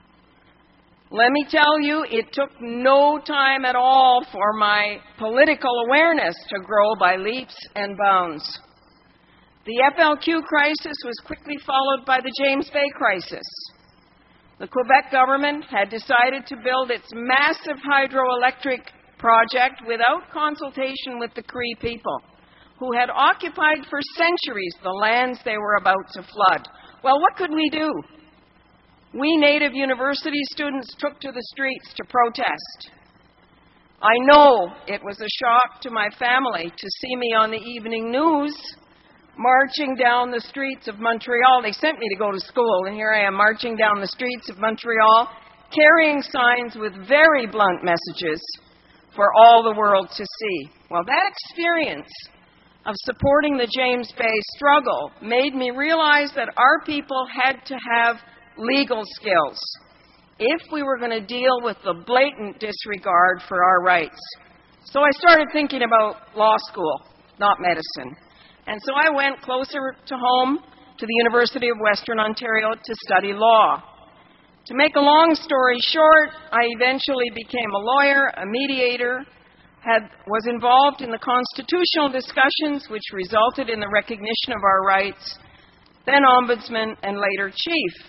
Let me tell you, it took no time at all for my political awareness to grow by leaps and bounds. The F L Q crisis was quickly followed by the James Bay crisis. The Quebec government had decided to build its massive hydroelectric project without consultation with the Cree people, who had occupied for centuries the lands they were about to flood. Well, what could we do? We Native university students took to the streets to protest. I know it was a shock to my family to see me on the evening news marching down the streets of Montreal. They sent me to go to school, and here I am marching down the streets of Montreal, carrying signs with very blunt messages for all the world to see. Well, that experience of supporting the James Bay struggle made me realize that our people had to have legal skills if we were going to deal with the blatant disregard for our rights. So I started thinking about law school, not medicine. And so I went closer to home to the University of Western Ontario to study law. To make a long story short, I eventually became a lawyer, a mediator, had, was involved in the constitutional discussions which resulted in the recognition of our rights, then ombudsman and later chief.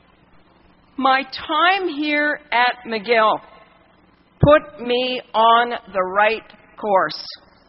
My time here at McGill put me on the right course.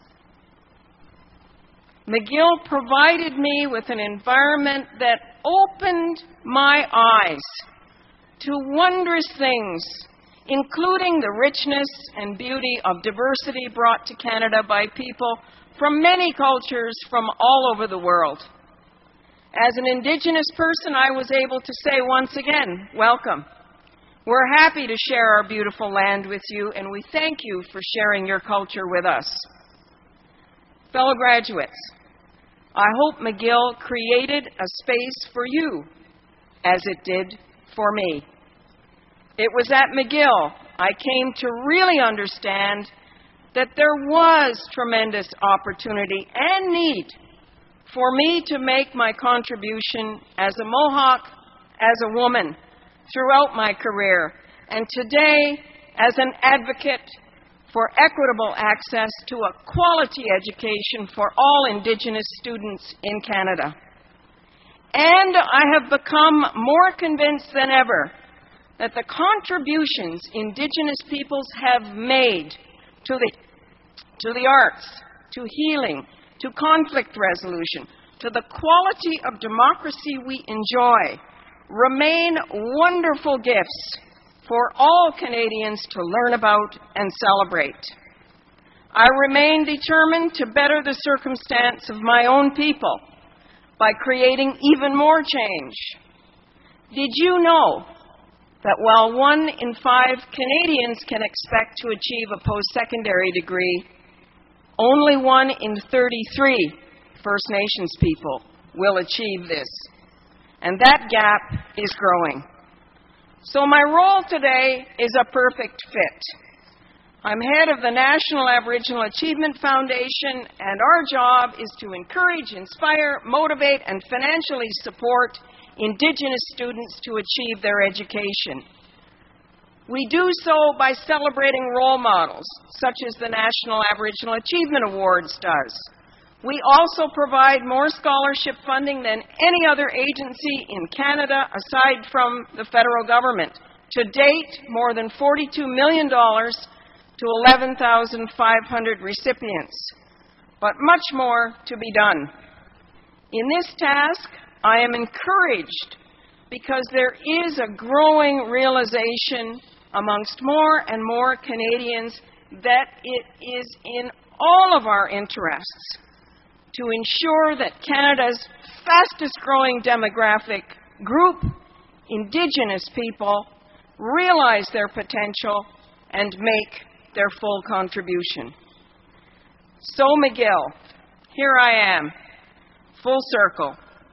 McGill provided me with an environment that opened my eyes to wondrous things, including the richness and beauty of diversity brought to Canada by people from many cultures from all over the world. As an Indigenous person, I was able to say once again, welcome. We're happy to share our beautiful land with you, and we thank you for sharing your culture with us. Fellow graduates, I hope McGill created a space for you, as it did for me. It was at McGill I came to really understand that there was tremendous opportunity and need for me to make my contribution as a Mohawk, as a woman, throughout my career, and today as an advocate for equitable access to a quality education for all Indigenous students in Canada. And I have become more convinced than ever that the contributions Indigenous peoples have made to the, to the arts, to healing, to conflict resolution, to the quality of democracy we enjoy, remain wonderful gifts for all Canadians to learn about and celebrate. I remain determined to better the circumstance of my own people by creating even more change. Did you know that while one in five Canadians can expect to achieve a post-secondary degree, only one in thirty-three First Nations people will achieve this. And that gap is growing. So my role today is a perfect fit. I'm head of the National Aboriginal Achievement Foundation, and our job is to encourage, inspire, motivate, and financially support Indigenous students to achieve their education. We do so by celebrating role models, such as the National Aboriginal Achievement Awards does. We also provide more scholarship funding than any other agency in Canada aside from the federal government. To date, more than forty-two million dollars to eleven thousand five hundred recipients, but much more to be done. In this task, I am encouraged because there is a growing realization amongst more and more Canadians that it is in all of our interests to ensure that Canada's fastest growing demographic group, Indigenous people, realize their potential and make their full contribution. So McGill, here I am, full circle.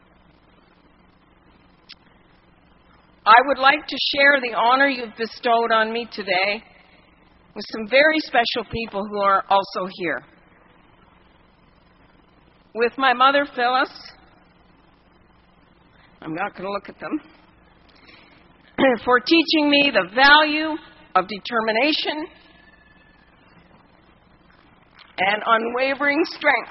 I would like to share the honor you've bestowed on me today with some very special people who are also here. With my mother, Phyllis, I'm not going to look at them, for teaching me the value of determination and unwavering strength.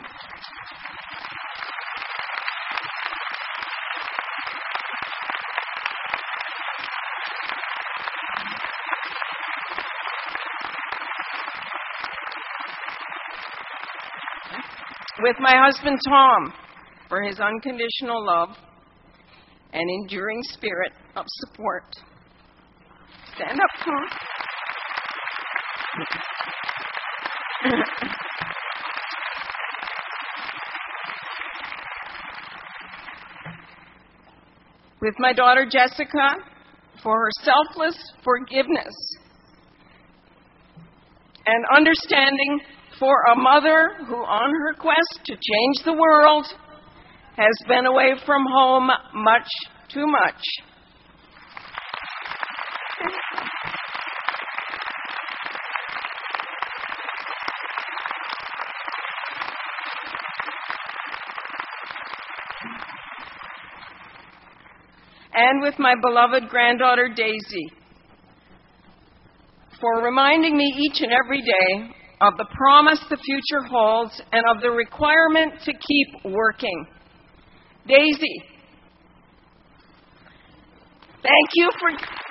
With my husband, Tom, for his unconditional love and enduring spirit of support. Stand up, Tom. With my daughter, Jessica, for her selfless forgiveness and understanding for a mother who, on her quest to change the world, has been away from home much too much. And with my beloved granddaughter, Daisy, for reminding me each and every day of the promise the future holds and of the requirement to keep working. Daisy, thank you for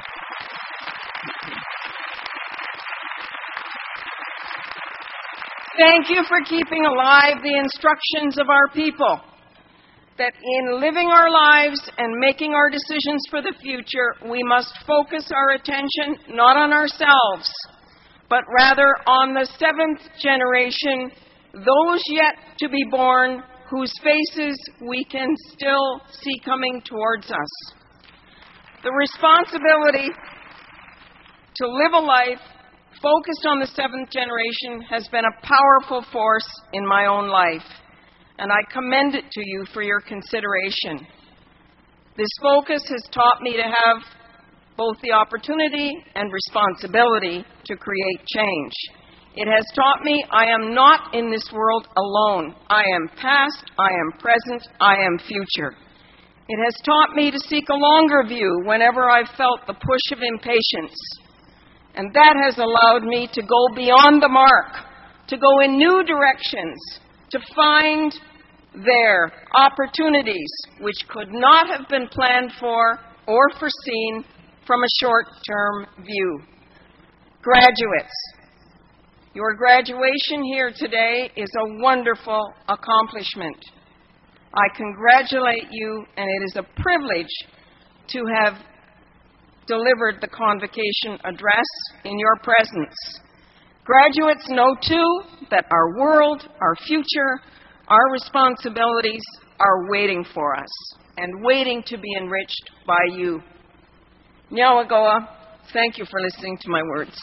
thank you for keeping alive the instructions of our people, that in living our lives and making our decisions for the future, we must focus our attention not on ourselves, but rather on the seventh generation, those yet to be born, whose faces we can still see coming towards us. The responsibility to live a life focused on the seventh generation has been a powerful force in my own life, and I commend it to you for your consideration. This focus has taught me to have both the opportunity and responsibility to create change. It has taught me I am not in this world alone. I am past, I am present, I am future. It has taught me to seek a longer view whenever I've felt the push of impatience. And that has allowed me to go beyond the mark, to go in new directions, to find there opportunities which could not have been planned for or foreseen from a short-term view. Graduates, your graduation here today is a wonderful accomplishment. I congratulate you, and it is a privilege to have delivered the convocation address in your presence. Graduates know, too, that our world, our future, our responsibilities are waiting for us and waiting to be enriched by you. Nyalagoa, thank you for listening to my words.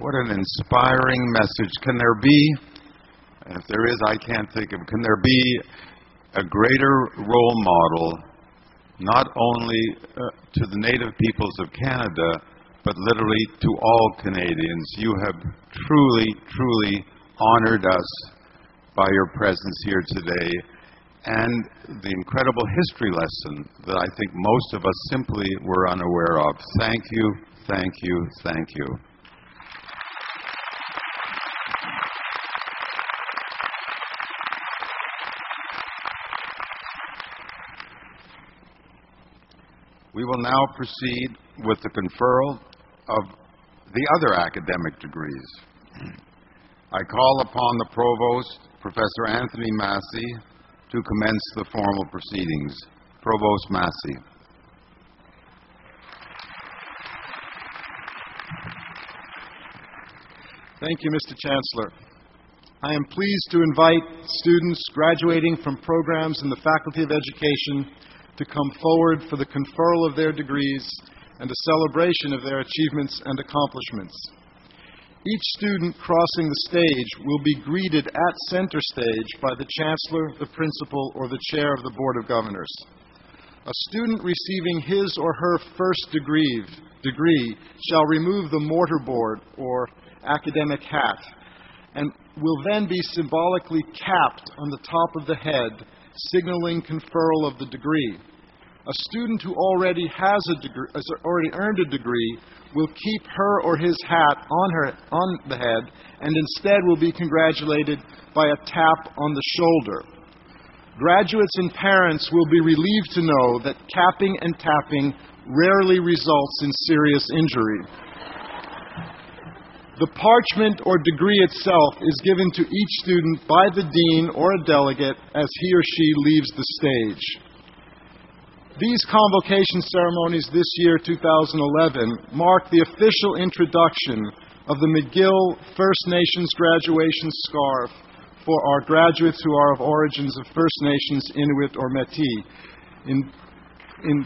What an inspiring message. Can there be, and if there is, I can't think of, can there be a greater role model, not only uh, to the native peoples of Canada, but literally to all Canadians? You have truly, truly honored us by your presence here today, and the incredible history lesson that I think most of us simply were unaware of. Thank you, thank you, thank you. We will now proceed with the conferral of the other academic degrees. I call upon the Provost, Professor Anthony Massey, to commence the formal proceedings. Provost Massey.
Thank you, Mister Chancellor. I am pleased to invite students graduating from programs in the Faculty of Education to come forward for the conferral of their degrees and a celebration of their achievements and accomplishments. Each student crossing the stage will be greeted at center stage by the Chancellor, the Principal, or the Chair of the Board of Governors. A student receiving his or her first degree, degree shall remove the mortarboard or academic hat and will then be symbolically capped on the top of the head, signaling conferral of the degree. A student who already has a degree, has already earned a degree, will keep her or his hat on her on the head, and instead will be congratulated by a tap on the shoulder. Graduates and parents will be relieved to know that capping and tapping rarely results in serious injury. The parchment or degree itself is given to each student by the dean or a delegate as he or she leaves the stage. These convocation ceremonies this year, two thousand eleven, mark the official introduction of the McGill First Nations graduation scarf for our graduates who are of origins of First Nations, Inuit, or Métis. In, in,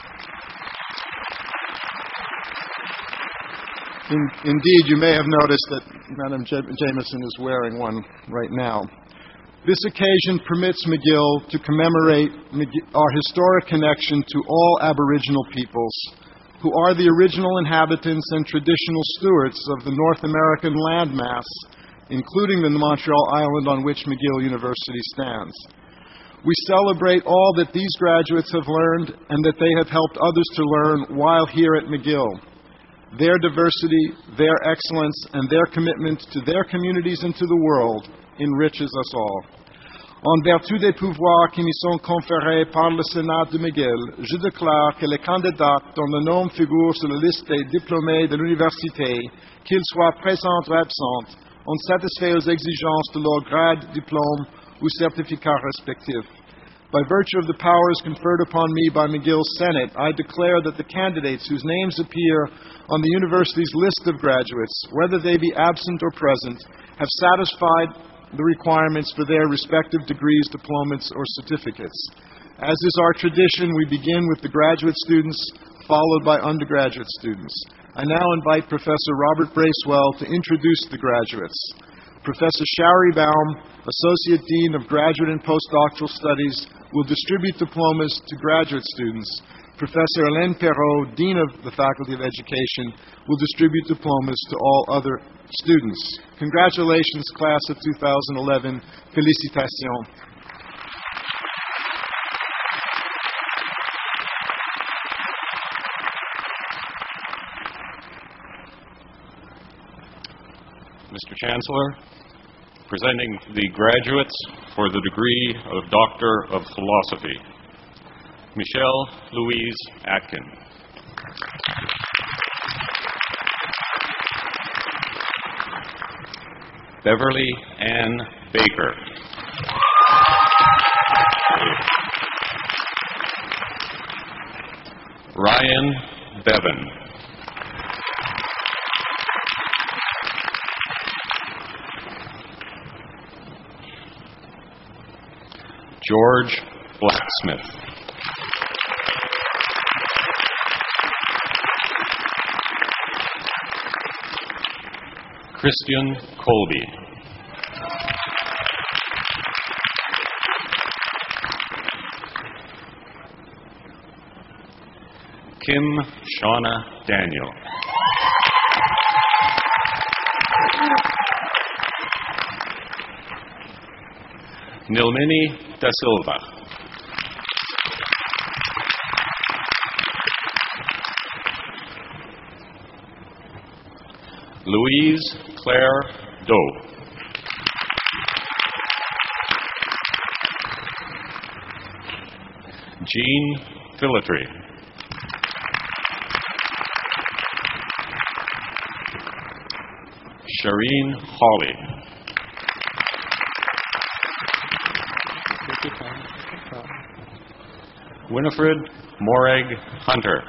in, indeed, you may have noticed that Madam Jameson is wearing one right now. This occasion permits McGill to commemorate our historic connection to all Aboriginal peoples, who are the original inhabitants and traditional stewards of the North American landmass, including the Montreal Island on which McGill University stands. We celebrate all that these graduates have learned and that they have helped others to learn while here at McGill. Their diversity, their excellence, and their commitment to their communities and to the world enriches us all. En vertu des pouvoirs qui me sont conférés par le Sénat de McGill, je déclare que les candidats dont le nom figure sur la liste des diplômés de l'université, qu'ils soient présents ou absents, ont satisfait aux exigences de leur grade, diplôme ou certificat respectif. By virtue of the powers conferred upon me by McGill's Senate, I declare that the candidates whose names appear on the university's list of graduates, whether they be absent or present, have satisfied the requirements for their respective degrees, diplomas, or certificates. As is our tradition, we begin with the graduate students, followed by undergraduate students. I now invite Professor Robert Bracewell to introduce the graduates. Professor Shari Baum, Associate Dean of Graduate and Postdoctoral Studies, will distribute diplomas to graduate students. Professor Hélène Perrault, Dean of the Faculty of Education, will distribute diplomas to all other students. Congratulations, class of two thousand eleven. Félicitations.
Mister Chancellor, presenting the graduates for the degree of Doctor of Philosophy, Michelle Louise Atkin. Beverly Ann Baker. Ryan Bevan. George Blacksmith. Christian Colby. Kim Shauna Daniel. Nilmini Da Silva. Louise Claire Doe. Jean Philitry. Shireen Hawley. Winifred Morag Hunter.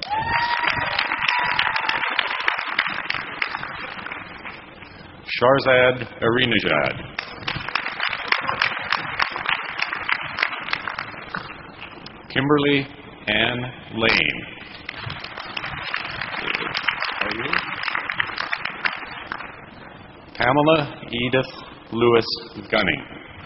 Sharzad Arinajad. Kimberly Ann Lane. Are you? Pamela Edith Lewis Gunning.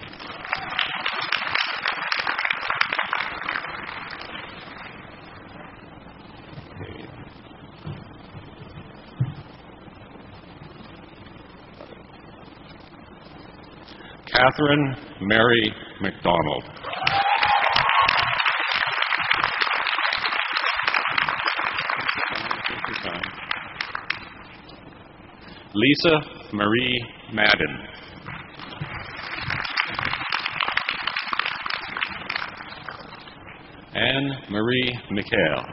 Catherine Mary McDonald. Lisa Marie Madden. Anne Marie McHale.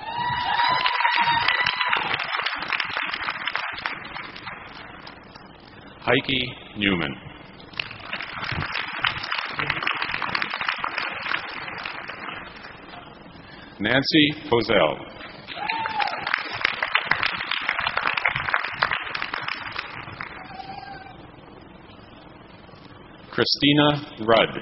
Heike Newman. Nancy Pozell. Christina Rudd.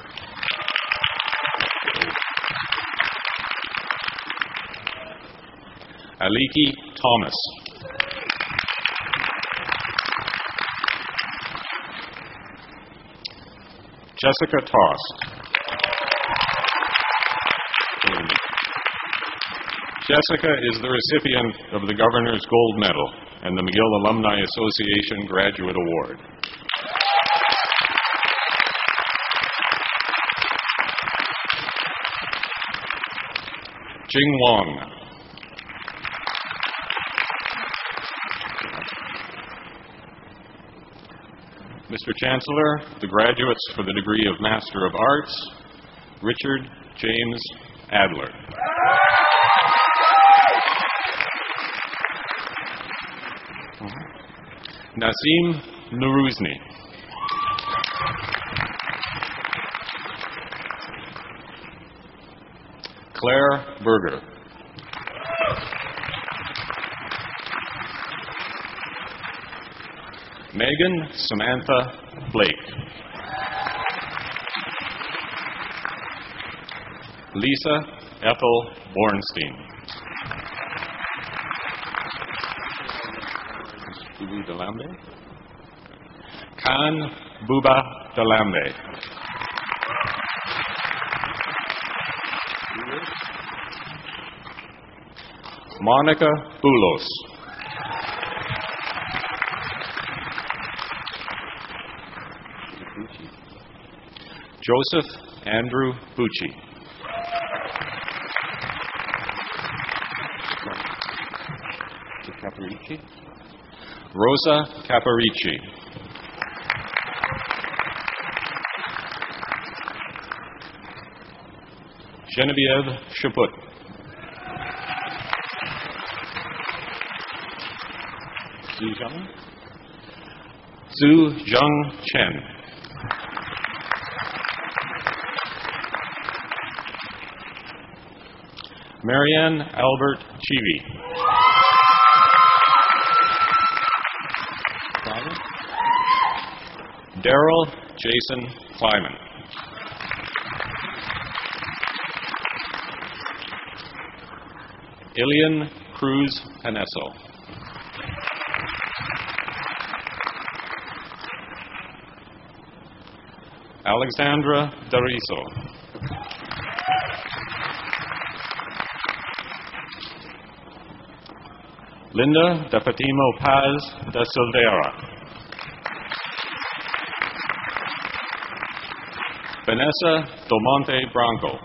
Aliki Thomas. Jessica Tost. Jessica is the recipient of the Governor's Gold Medal and the McGill Alumni Association Graduate Award. Jing Wong. Mister Chancellor, the graduates for the degree of Master of Arts, Richard James Adler. Nasim Nuruzni. Claire Berger. Megan Samantha Blake. Lisa Ethel Bornstein. Bubu Dalambe. Khan Buba Dalambe. Monica Bulos. Joseph Andrew Bucci. Caparici. Rosa Caparici. Genevieve Chaput. Zhu Zhang. Zhu Zhang Chen. Marianne Albert Chivi. Daryl Jason Kleiman. Ilian Cruz Haneso. Alexandra Dariso. Linda de Fatimo Paz da Silveira. Vanessa Del Monte Branco.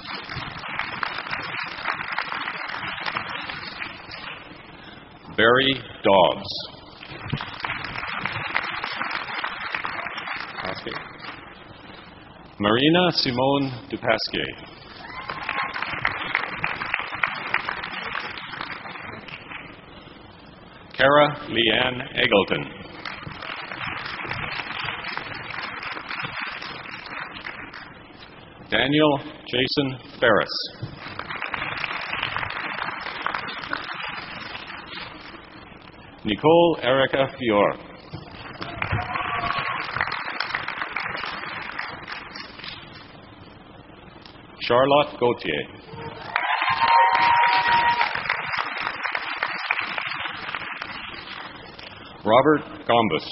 Barry Dobbs. Okay. Marina Simone Dupasquier. Kara Leanne Eggleton. Daniel Jason Ferris. Nicole Erica Fior. Charlotte Gauthier. Robert Gombus.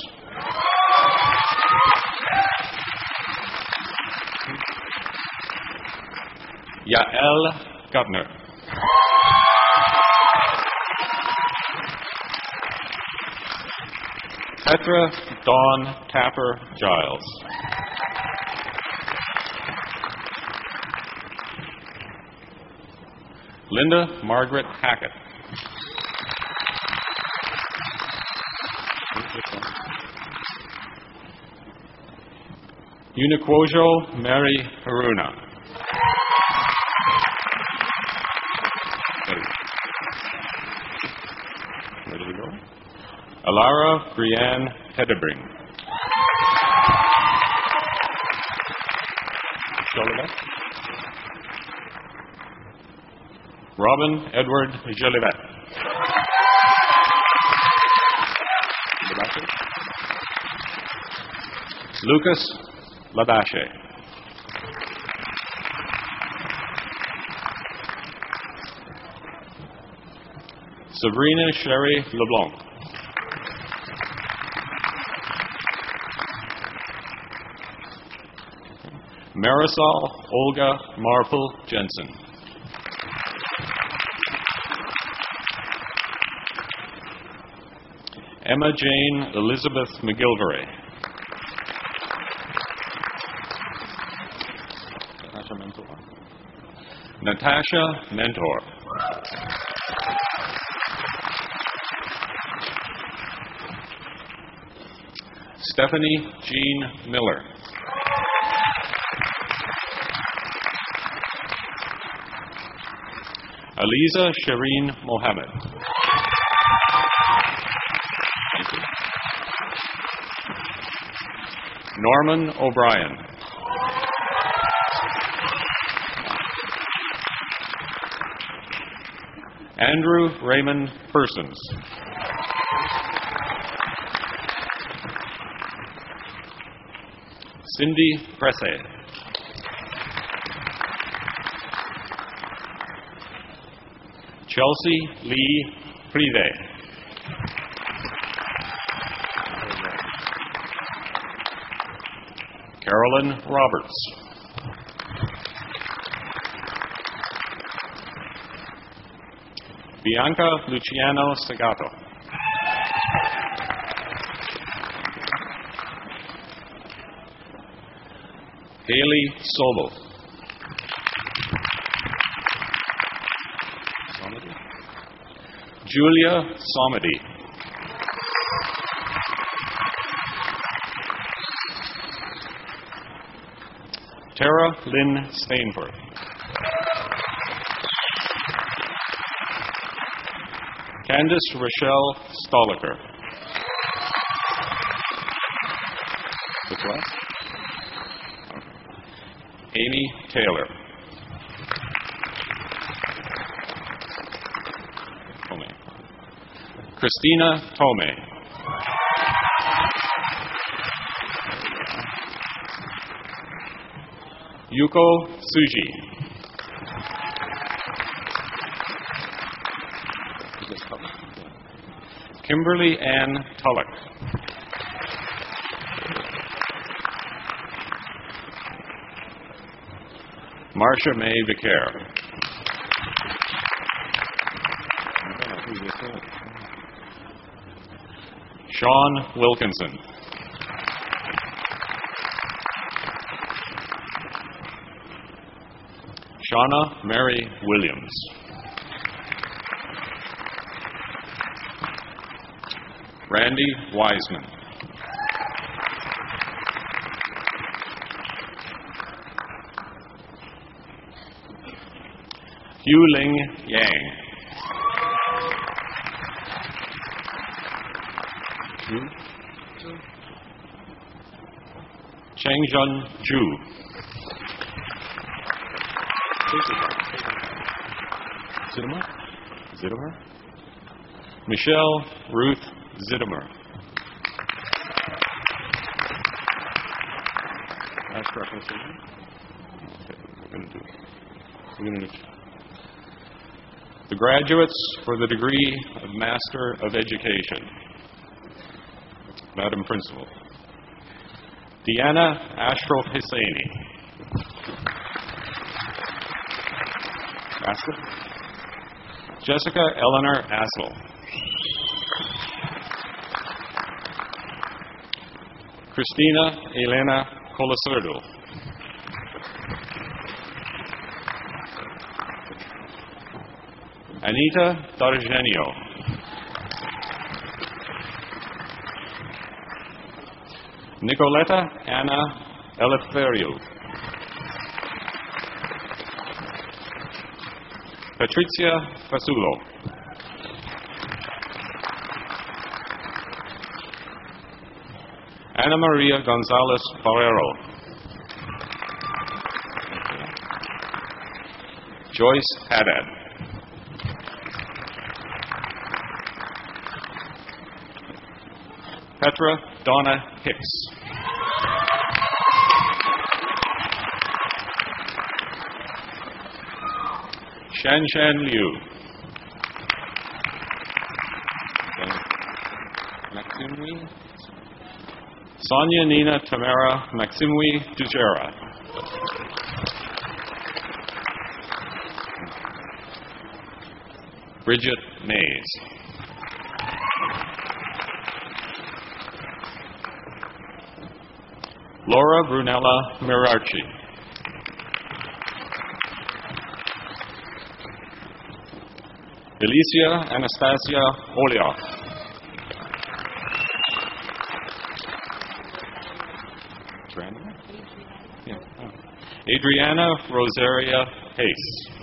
Yael Gutner. Petra Dawn Tapper Giles. Linda Margaret Hackett. Uniquojo Mary Haruna. Where did we go? Alara Brianne Hedebring. Jolivet. Robin Edward Jolivet. Lucas Labache. Sabrina Sherry LeBlanc. Marisol Olga Marple Jensen. Emma Jane Elizabeth McGilvery. Natasha Mentor. Natasha Mentor. Stephanie Jean Miller. Aliza Shireen Mohammed. Norman O'Brien. Andrew Raymond Persons. Cindy Presse. Chelsea Lee Prive. Carolyn Roberts. Bianca Luciano Segato. Haley Sobel. Julia Somedy. Tara Lynn Stainford. Candice Rochelle Stoliker. This last? Okay. Amy Taylor. Tome. Christina Tome. Yuko Suji. Kimberly Ann Tulloch. Marcia May Vicaire. Sean Wilkinson. Shauna Mary Williams. Randy Wiseman. Hu Ling Yang. Changjun Zhu. Zittimer? Zittimer? Michelle Ruth Zittimer. Ask reference. Okay, we're going to do. We're going to do. The graduates for the degree of Master of Education. Madam Principal. Deanna Ashraf Hussaini. Master. Jessica Eleanor Assel. Christina Elena Colasurdo. Anita Dargenio. Nicoletta Anna Eleftherio. Patricia Fasulo. Ana Maria Gonzalez Barrero. Joyce Haddad. Petra Donna Hicks. Shan Shan Liu. Maximui. Sonia Nina Tamara Maximui Dujera. Bridget Mays. Laura Brunella Mirarchi. Alicia Anastasia Olioff. Yeah. Oh. Adriana Rosaria Pace.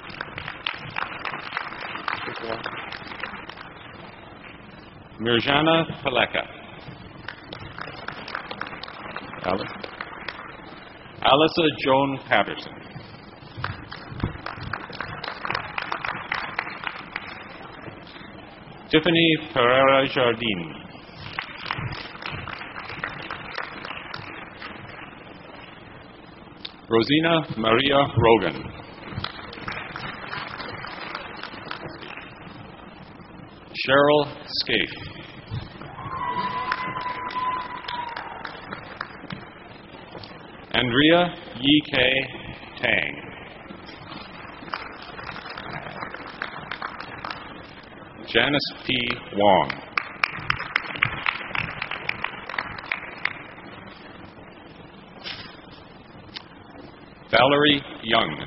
Mirjana Paleka. Alice. Alyssa Joan Patterson. Tiffany Pereira Jardine. Rosina Maria Rogan. Cheryl Scaife. Andrea Yi K. Tang. Janice P. Wong. Valerie Young.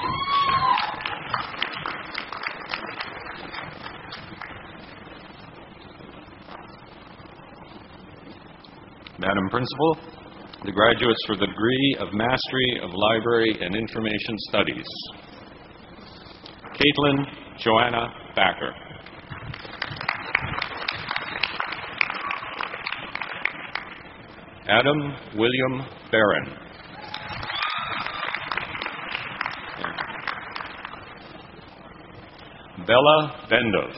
Madam Principal, the graduates for the degree of Mastery of Library and Information Studies. Caitlin Joanna Backer. Adam William Barron. Bella Bendov.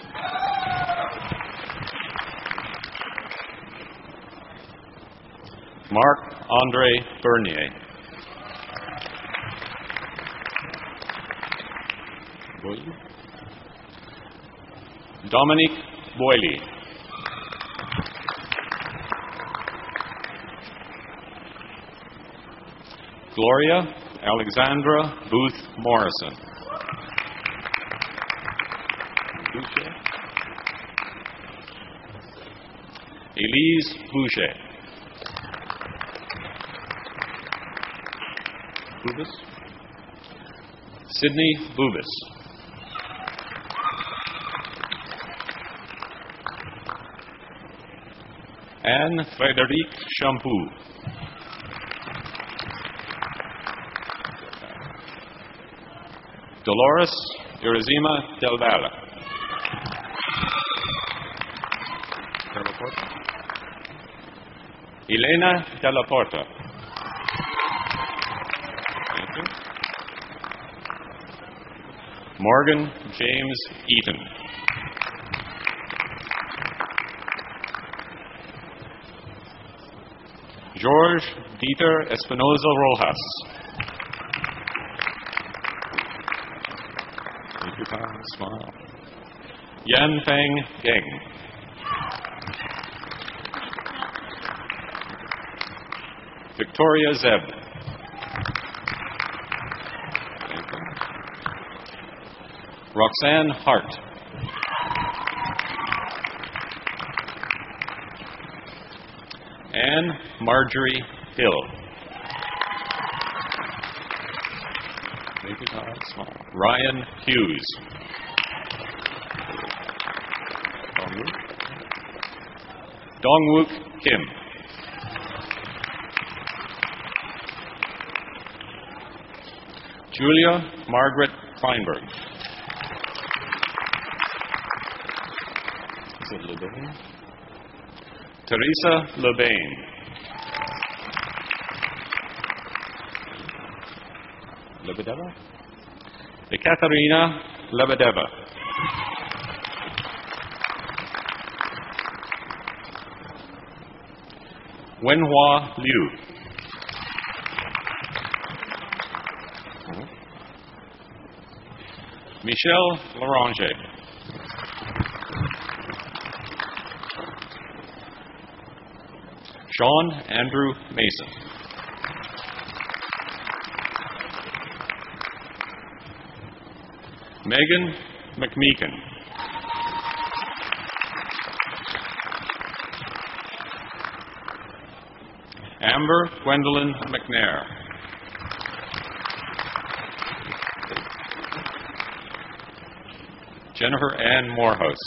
Marc Andre Bernier. Dominique Boiley. Gloria Alexandra Booth Morrison. Boucher. Elise Boucher. Bubis. Sydney Bubis. Anne Frédérique Champoux. Dolores Irizima Del Valle. Elena Della Porta. Thank you. Morgan James Eaton. George Dieter Espinoza Rojas. Thank you, Tom. Smile. Yan Feng Geng. Victoria Zeb. Thank you. Roxanne Hart. Anne Marjorie Hill. Thank you, Todd. Small. Ryan Hughes. Dongwook. Dongwook Kim. Julia Margaret Kleinberg. Is it Lebain? Teresa Lebain. Lebedeva? Ekaterina Lebedeva. Wenhua Liu. Michelle Larange. Sean Andrew Mason. Megan McMeekin. Amber Gwendolyn McNair. Jennifer Ann Morehouse.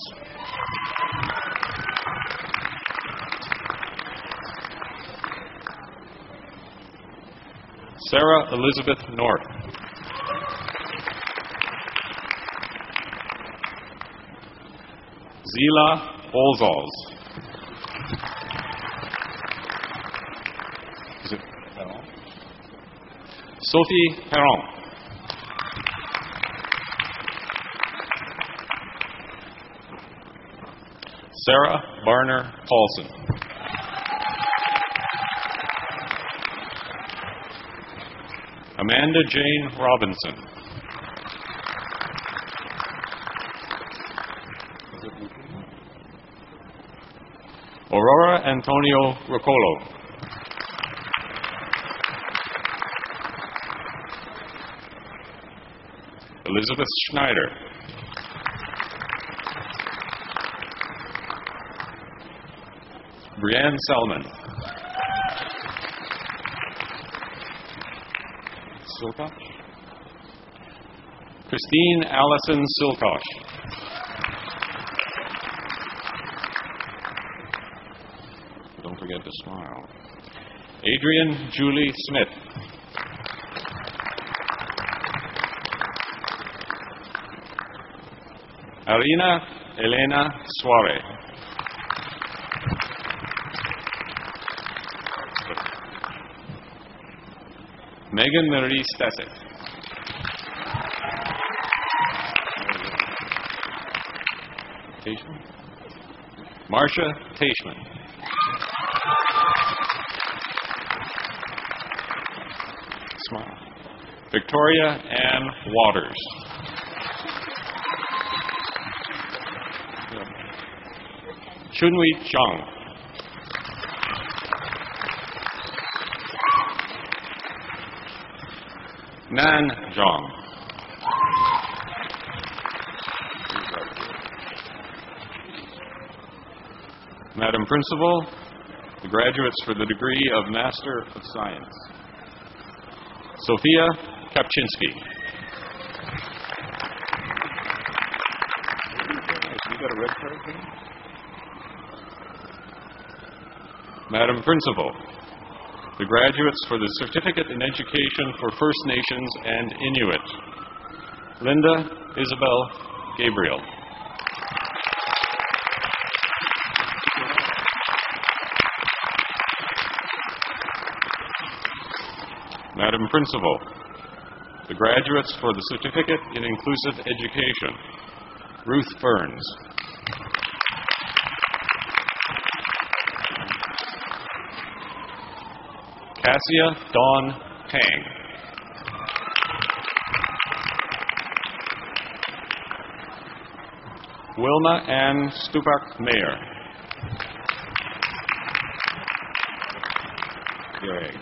Sarah Elizabeth North. Zila Olzals. Is it Perron? Sophie Perron. Sarah Barner Paulson. Amanda Jane Robinson. Aurora Antonio Roccolo. Elizabeth Schneider. Brianne Selman. Silkosh. Christine Allison Silkosh. Don't forget to smile. Adrian Julie Smith. Arina Elena Suarez. Megan Marie Stasek. Tashman. Marcia Tashman. Smile. Victoria Ann Waters. Chunwei Zhang. Nan Zhang. Madam Principal, the graduates for the degree of Master of Science. Sophia Kapczynski. You got a red card here? Madam Principal, the graduates for the Certificate in Education for First Nations and Inuit. Linda Isabel Gabriel. Madam Principal, the graduates for the Certificate in Inclusive Education. Ruth Burns. Cassia Dawn Pang. Wilma Ann Stupak Mayer. Direg.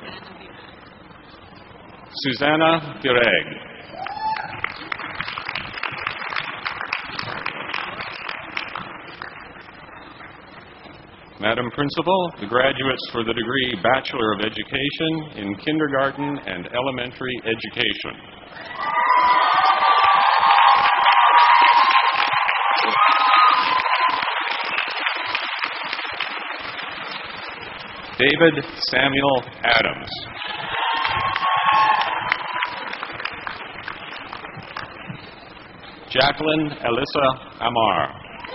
Susanna Direg. Madam Principal, the graduates for the degree Bachelor of Education in Kindergarten and Elementary Education. David Samuel Adams. Jacqueline Alyssa Amar.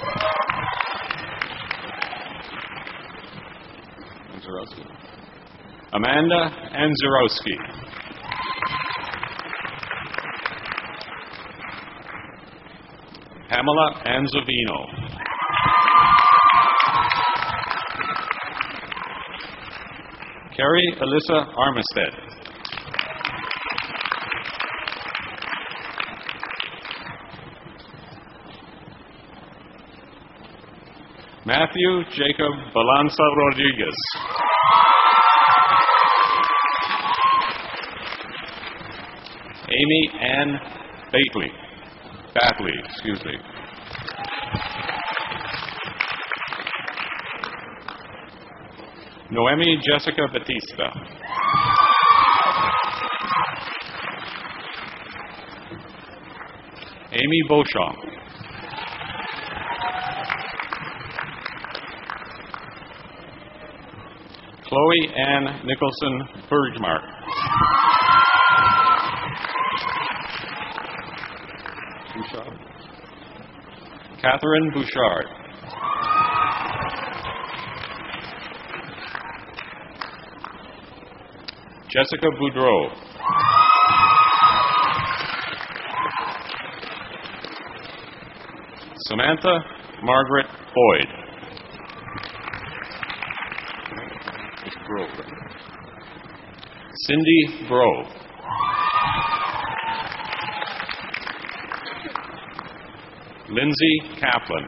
Amanda Anzarowski. Pamela Anzovino. Carrie Alyssa Armistead. Matthew Jacob Balanza Rodriguez. Amy Ann Bately. Batley, excuse me. Noemi Jessica Batista. Amy Beauchamp. Chloe Ann Nicholson Bergmark. Bouchard. Catherine Bouchard. Jessica Boudreau. Samantha Margaret Boyd. Cindy Bro. Lindsay Kaplan.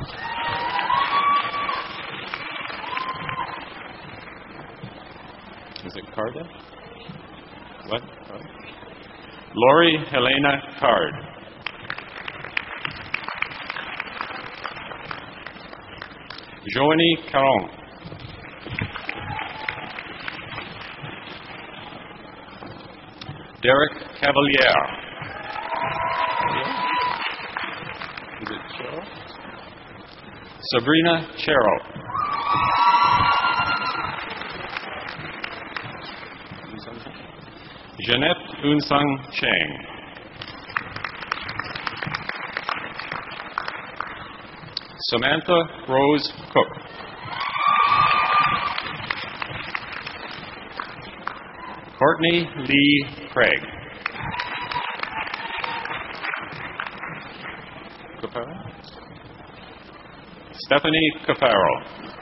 Is it Carda? What? Lori Helena Card. Joanie Caron. Derek Cavalier. Is it Cheryl? Sabrina Cheryl. Jeanette Unsung Chang. Samantha Rose Cook. Courtney Lee Craig. Caparo? Stephanie Caparo.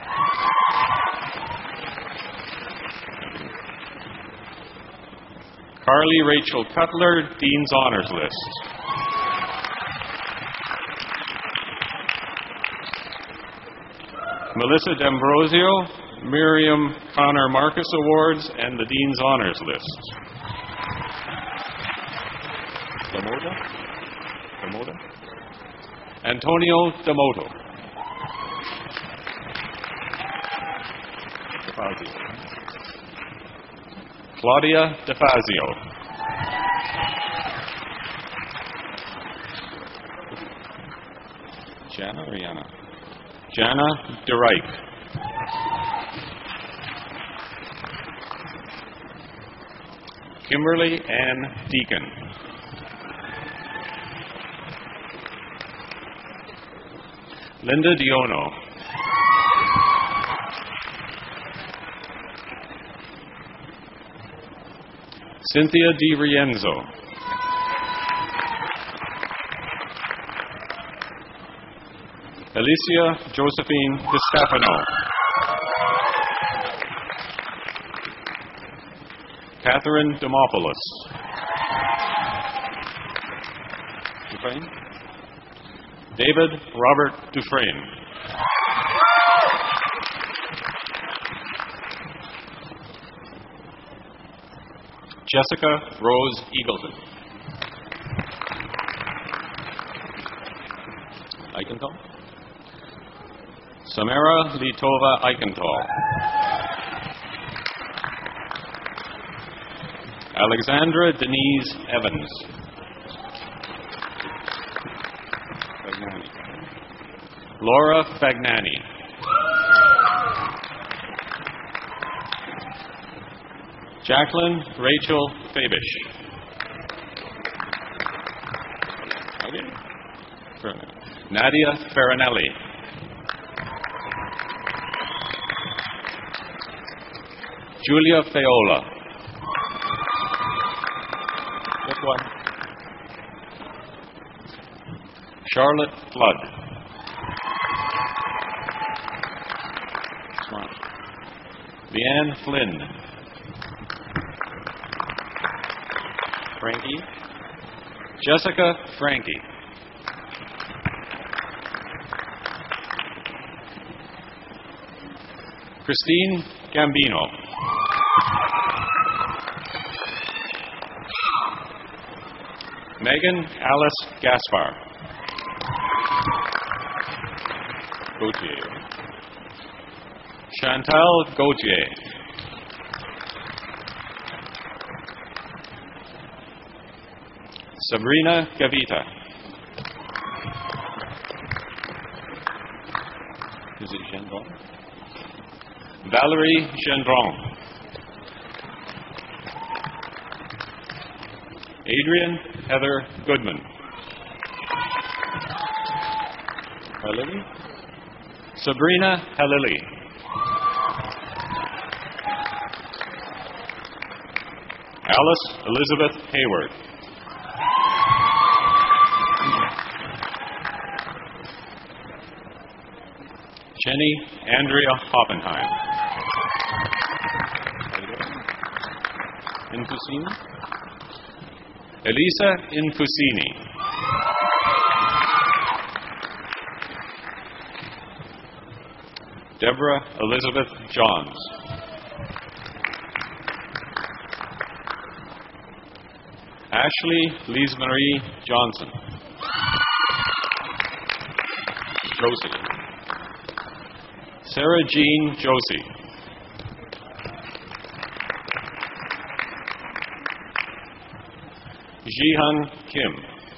Carly Rachel Cutler, Dean's Honors List. Melissa D'Ambrosio, Miriam Connor Marcus Awards, and the Dean's Honors List. Demoto. Antonio Demoto. DeFazio. Claudia DeFazio. Jana or Yana? Jana DeRike. Kimberly Ann Deacon. Linda Diono. Cynthia Di Rienzo. Alicia Josephine DiStefano. Catherine Demopoulos. Dufresne? David Robert Dufresne. Jessica Rose Eagleton. Eichenthal. Samara Litova Eichenthal. Alexandra Denise Evans. Fagnani. Laura Fagnani. Jacqueline Rachel Fabish. Okay. Nadia Farinelli. Julia Fayola. This one. Charlotte Flood. Smart. Leanne Flynn. Frankie. Jessica Frankie. Christine Gambino. Megan Alice Gaspar. Gautier. Chantal Gautier. Sabrina Gavita. Is it Gendron? Valerie Gendron. Adrian Heather Goodman. Halili. Sabrina Halili. Alice Elizabeth Hayward. Jenny Andrea Hoppenheim. Infusini. Elisa Infusini. Deborah Elizabeth Johns. Ashley Lise Marie Johnson. Josie. Sarah Jean Josie. Jihan Kim.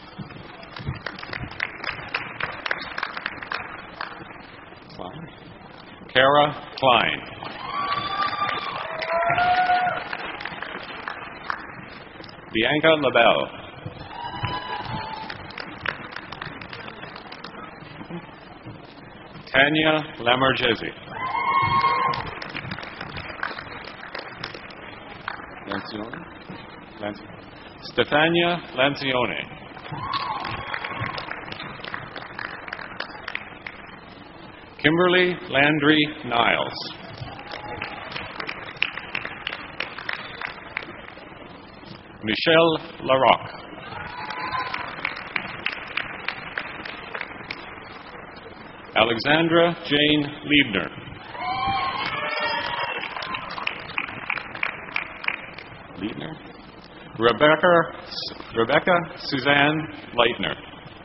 Klein. Kara Klein. Bianca LaBelle. Tanya Lamargesi. Lancione. Lancione. Stefania Lancione. Kimberly Landry Niles. Michelle Larocque. Alexandra Jane Liebner. Liebner. Rebecca, Rebecca Suzanne Leitner.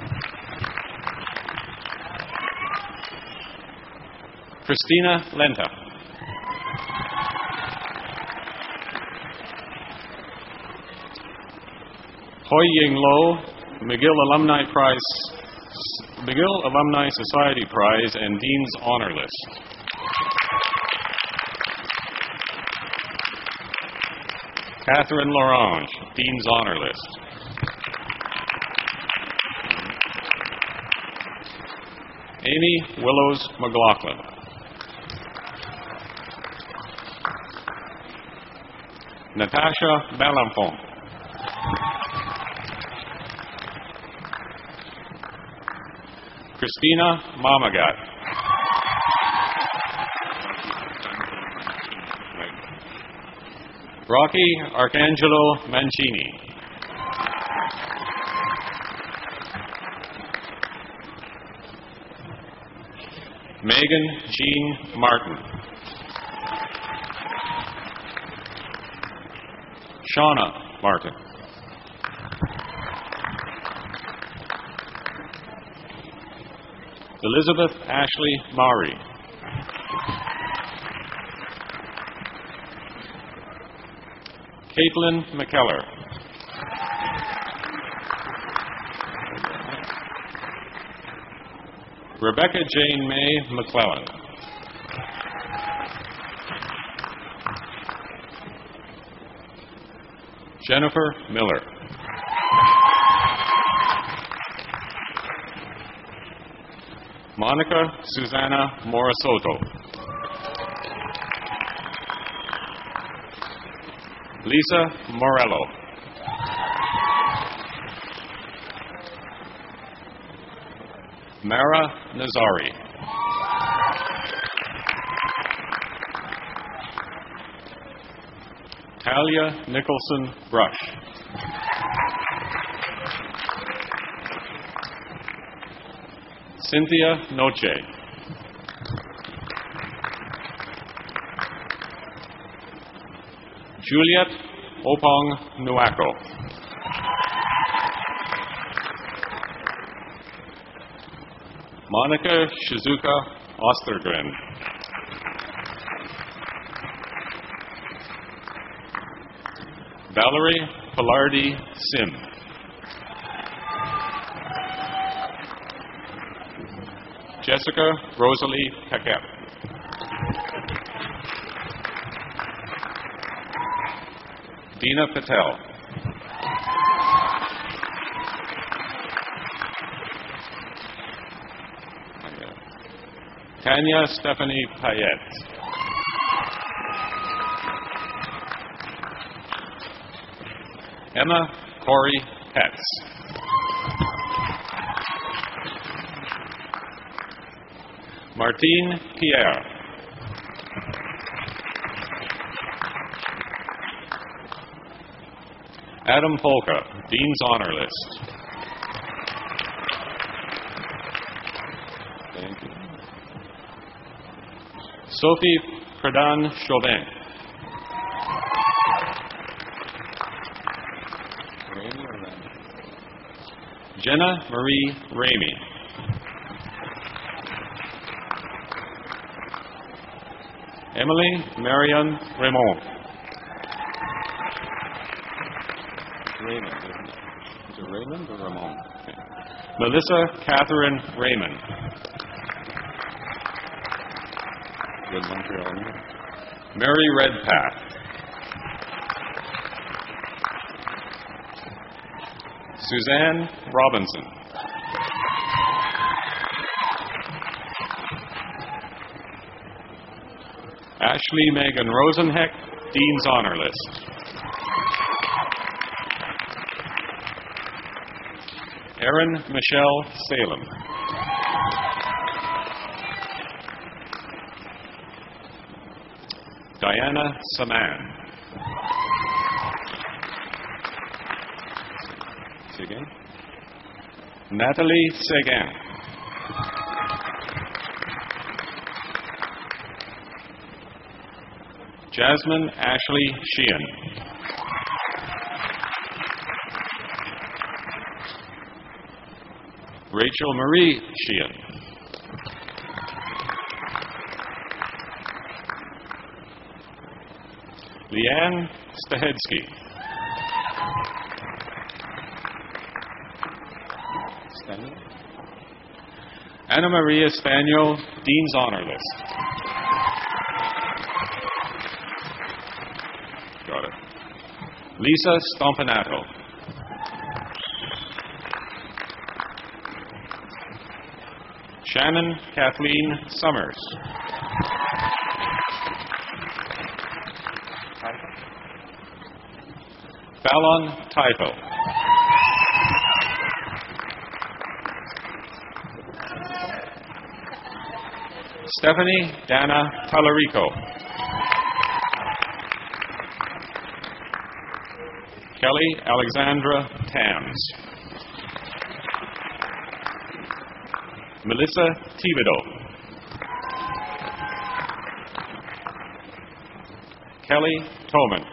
Christina Lenta. Hoi Ying Lo, McGill Alumni Prize, McGill Alumni Society Prize and Dean's Honor List. Catherine Lorange, Dean's Honor List. Amy Willows McLaughlin. Natasha Malenfant. Christina Mamagat. Rocky Arcangelo Mancini. Megan Jean Martin. Shauna Martin. Elizabeth Ashley Maury. Caitlin McKellar. Rebecca Jane May McClellan. Jennifer Miller. Monica Susanna Morasoto. Lisa Morello. Mara Nazari. Talia Nicholson Brush. Cynthia Noche. Juliet Opong Nuako. Monica Shizuka Ostergren. Valerie Pilardi Sim. Jessica Rosalie Paquette. Dina Patel. Tanya Stephanie Payette. Emma Corey Hetz. Martine Pierre. Adam Polka, Dean's Honor List. Thank you. Sophie Pradhan Chauvin. Jenna Marie Ramey. Emily Marion Raymond. Raymond, isn't it? Is it Raymond or Ramon? Okay. Melissa Catherine Raymond. Good Montreal name. Mary Redpath. Suzanne Robinson. Ashley Megan Rosenheck, Dean's Honor List. Erin Michelle Salem. Diana Saman. Say again. Natalie Seguin. Jasmine Ashley Sheehan. Rachel Marie Sheehan. Leanne Stahetsky. Spaniel. Anna Maria Spaniel, Dean's Honor List. Got it. Lisa Stompanato. Shannon Kathleen Summers. Fallon Teifel. Stephanie Dana Talarico. Kelly Alexandra Tams. Melissa Thibodeau. Kelly Toman.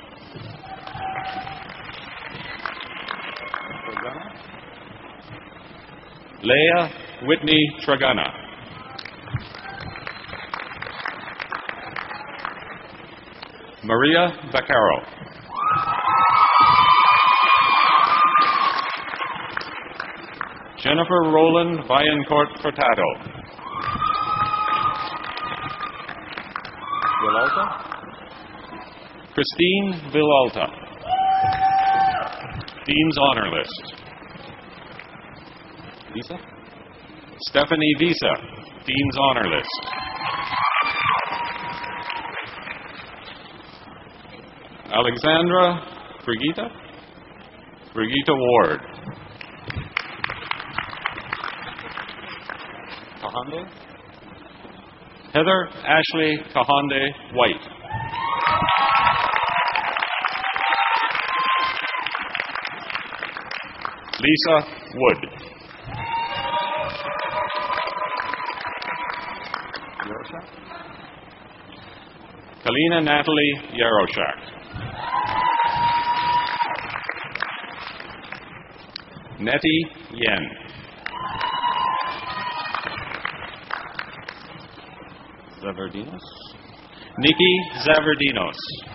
Leah Whitney Tragana. Maria Vaccaro. Jennifer Roland Vaillancourt Furtado. Villalta. Christine Villalta. Dean's Honor List. Visa? Stephanie Visa, Dean's Honor List. Alexandra Brigitta? Brigitta Ward. Kahande? Heather Ashley Kahande White. Lisa Wood. Kalina Natalie Yaroshak. Nettie Yen. Zavardinos. Nikki Zavardinos.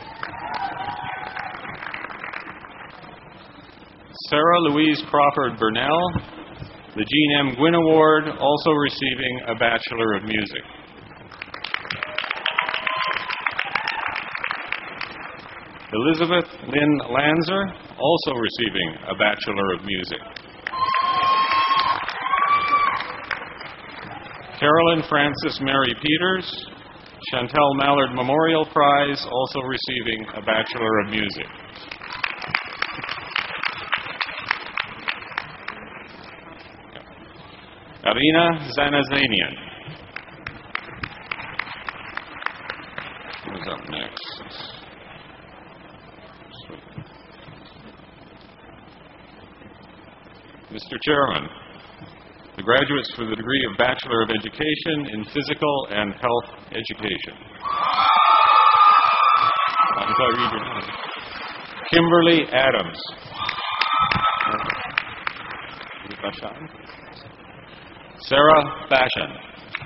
Sarah Louise Crawford Burnell, the Jean M. Gwynn Award, also receiving a Bachelor of Music. Elizabeth Lynn Lanzer, also receiving a Bachelor of Music. Carolyn Frances Mary Peters, Chantel Mallard Memorial Prize, also receiving a Bachelor of Music. Arina Zanazanian. Who's up next? Mister Chairman, the graduates for the degree of Bachelor of Education in Physical and Health Education. If I read your name. Kimberly Adams. Sarah Bashan.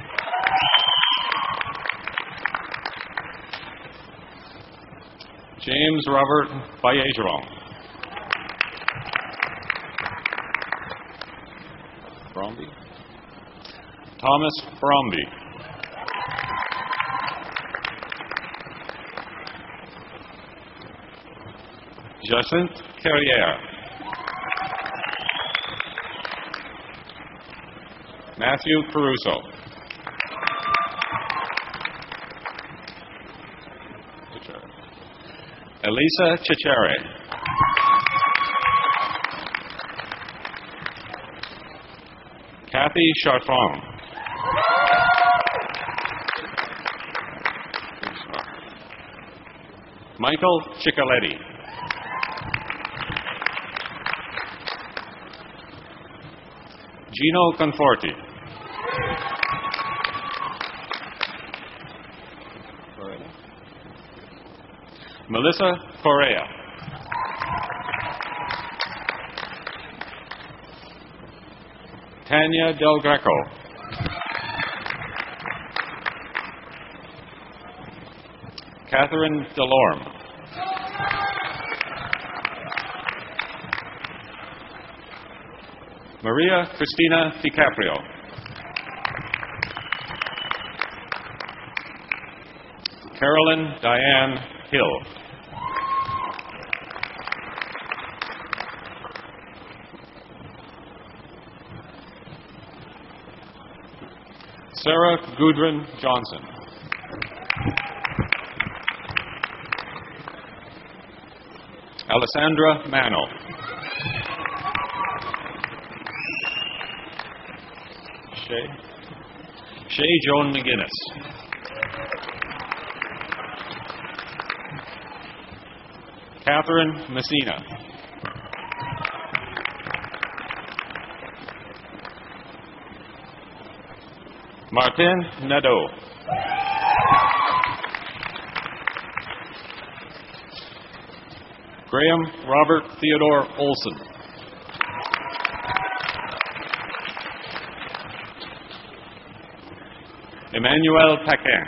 James Robert Bayejeron. Bromby. Thomas Bromby. Jacinth Carriere. Matthew Caruso. Elisa Cicere. Kathy Chartrand. Michael Ciccoletti. Gino Conforti. Melissa Correa. Tanya Del Greco. Catherine Delorme. Maria Cristina DiCaprio. Carolyn Diane Hill. Sarah Gudrun Johnson. Alessandra Mano. Shay. Shay Joan McGinnis. Catherine Messina. Martin Nadeau. Graham Robert Theodore Olson. Emmanuel Paquin.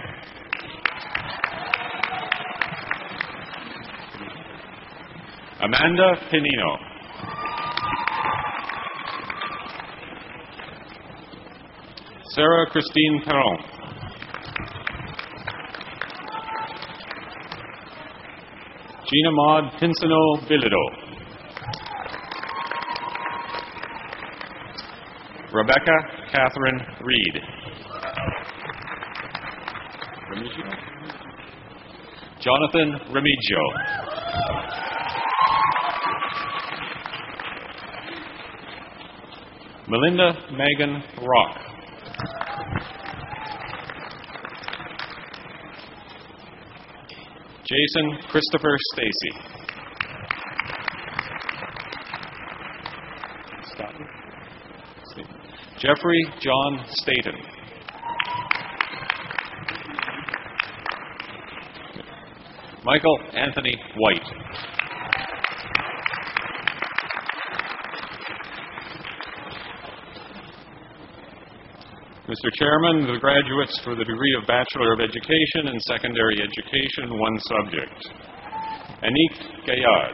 Amanda Pinino. Sarah Christine Perron. Gina Maud Pinsino Bilido. Rebecca Catherine Reed. Remigio? Jonathan Remigio. Melinda Megan Rock. Jason Christopher Stacy. Stoughton. Jeffrey John Staten. Michael Anthony White. Mister Chairman, the graduates for the degree of Bachelor of Education in Secondary Education, one subject. Anik Gayad.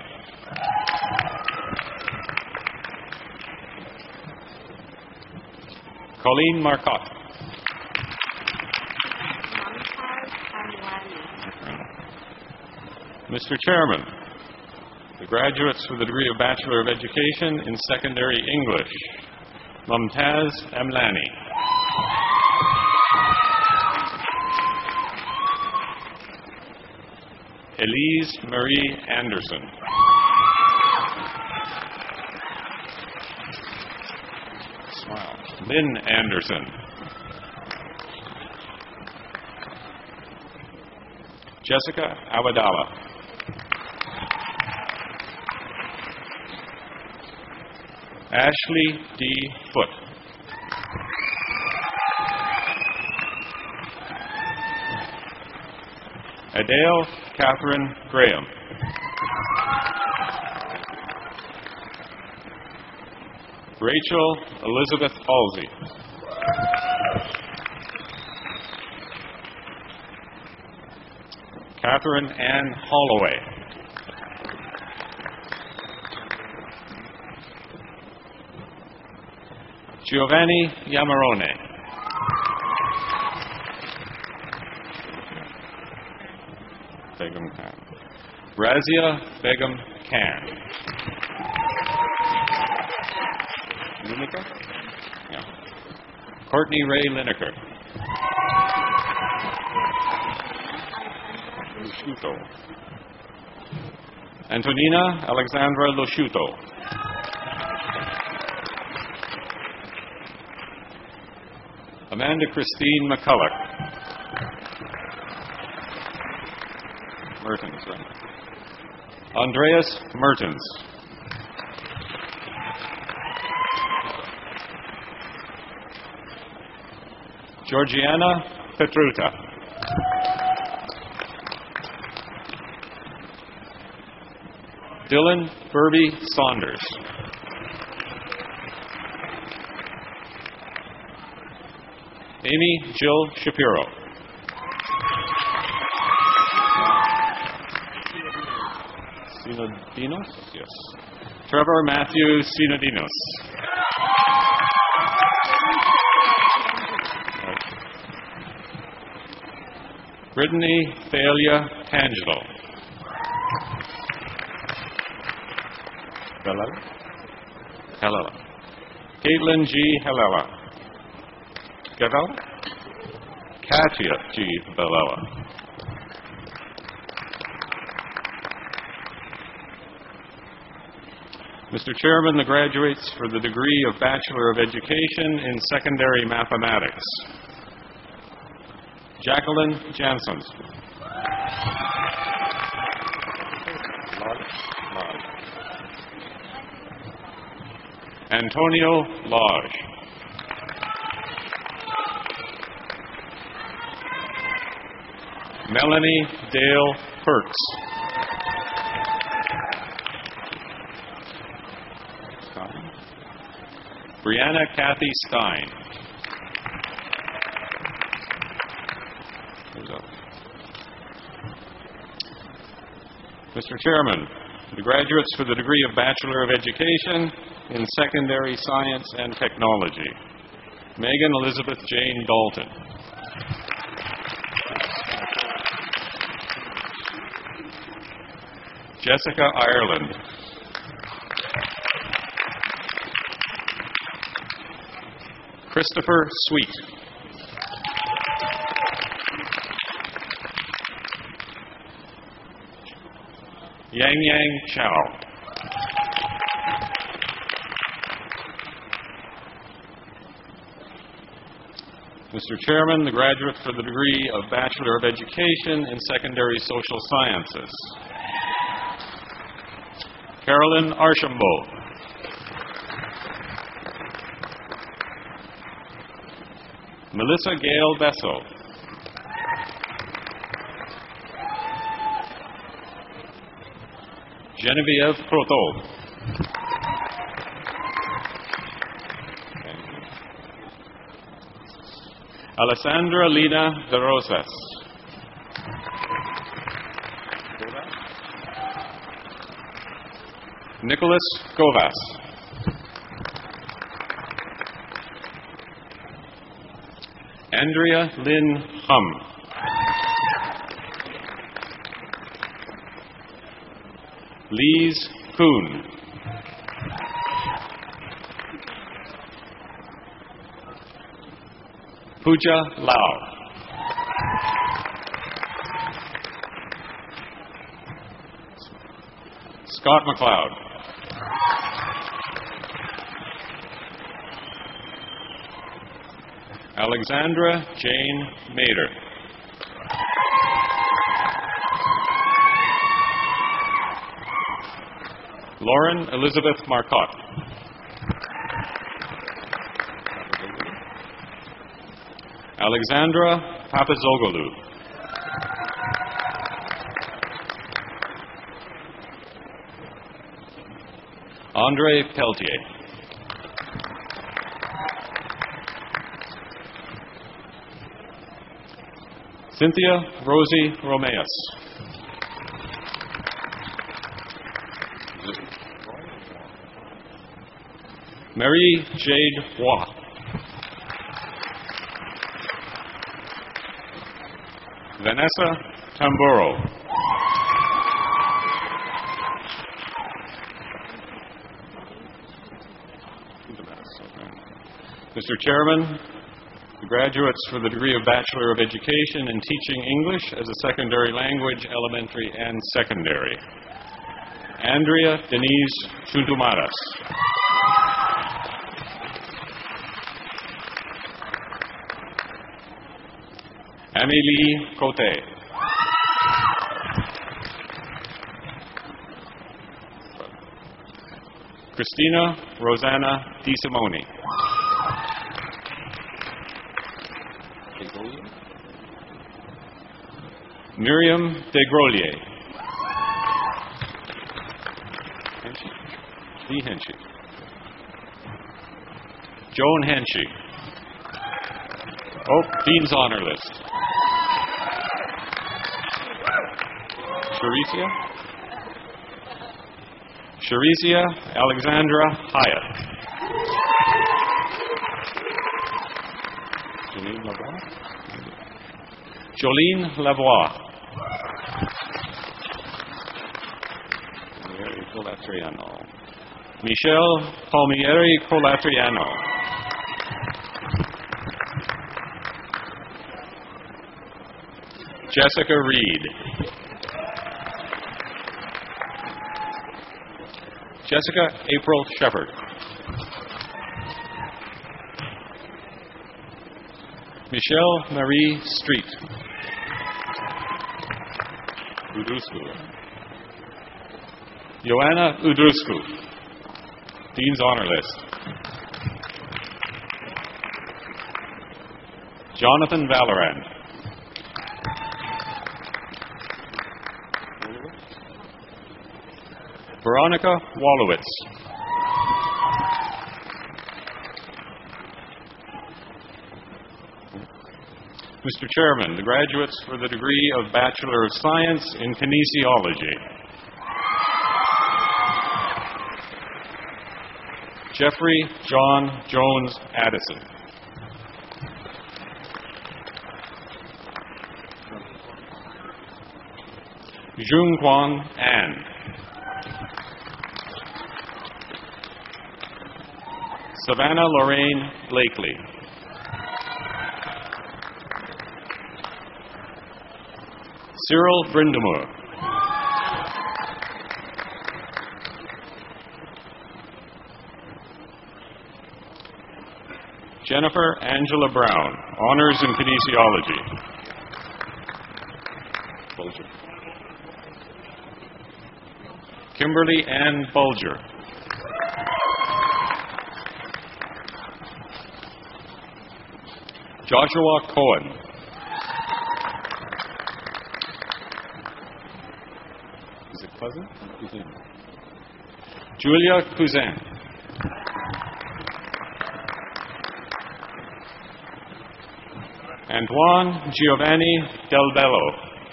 Colleen Marcotte. Mister Chairman, the graduates for the degree of Bachelor of Education in Secondary English. Mumtaz Amlani. Elise Marie Anderson. Smile. Lynn Anderson. Jessica Awadala. Ashley D. Foote. Adele Catherine Graham. Rachel Elizabeth Halsey. Catherine Ann Holloway. Giovanni Yamarone. Begum Khan. Razia Begum Khan. Lineker? Yeah. Courtney Ray Lineker. Losciuto. Antonina Alexandra Losciuto. Amanda Christine McCulloch. Mertens, right? Andreas Mertens. Georgiana Petruta. Dylan Burby Saunders. Amy Jill Shapiro. Sinodinos? Yes. Trevor Matthew Sinodinos. Brittany Thalia Tangelo. Hello? Hello. Caitlin G. Hellela. Gavella? Katia G. Bellella. Mister Chairman, the graduates for the degree of Bachelor of Education in Secondary Mathematics. Jacqueline Jansen. Antonio Lodge. Melanie Dale Perks. Brianna Kathy Stein. Mister Chairman, the graduates for the degree of Bachelor of Education in Secondary Science and Technology. Megan Elizabeth Jane Dalton. Jessica Ireland. Christopher Sweet. Yang Yang Chow. Mister Chairman, the graduate for the degree of Bachelor of Education in Secondary Social Sciences. Carolyn Archambault. Melissa Gale Bessel. Genevieve Proto. Alessandra Lina de Rosas. Nicholas Govas. Andrea Lynn Hum. Lise Kuhn. Pooja Lau. Scott McLeod. Alexandra Jane Mader. Lauren Elizabeth Marcotte. Alexandra Papazoglou. Andre Peltier. Cynthia Rosie Romeus. Marie Jade Waugh. Vanessa Tamburo. Mister Chairman, the graduates for the degree of Bachelor of Education in Teaching English as a Secondary Language, Elementary and Secondary. Andrea Denise Chuntumaras. Amélie Cote. Christina Rosanna DeSimone. Miriam DeGrolier. Lee Henshey. Joan Henshey. Oh, Dean's Honor List. Sharicia? Sharicia Alexandra Hyatt. Jolene Lavoie? Jolene Lavoie. Palmieri Colatriano. Michelle Palmieri Colatriano. Jessica Reed. Jessica April Shepard. Michelle Marie Street. Udusku. Joanna Udusku. Dean's Honor List. Jonathan Valoran. Veronica Wallowitz. Mister Chairman, the graduates for the degree of Bachelor of Science in Kinesiology. Jeffrey John Jones Addison. Jung Kwang An. Savannah Lorraine Blakely. Cyril Brindamore. Jennifer Angela Brown, Honors in Kinesiology. Bulger. Kimberly Ann Bulger. Joshua Cohen. Is it cousin? Cousin. Julia Cousin. Antoine Giovanni Del Bello.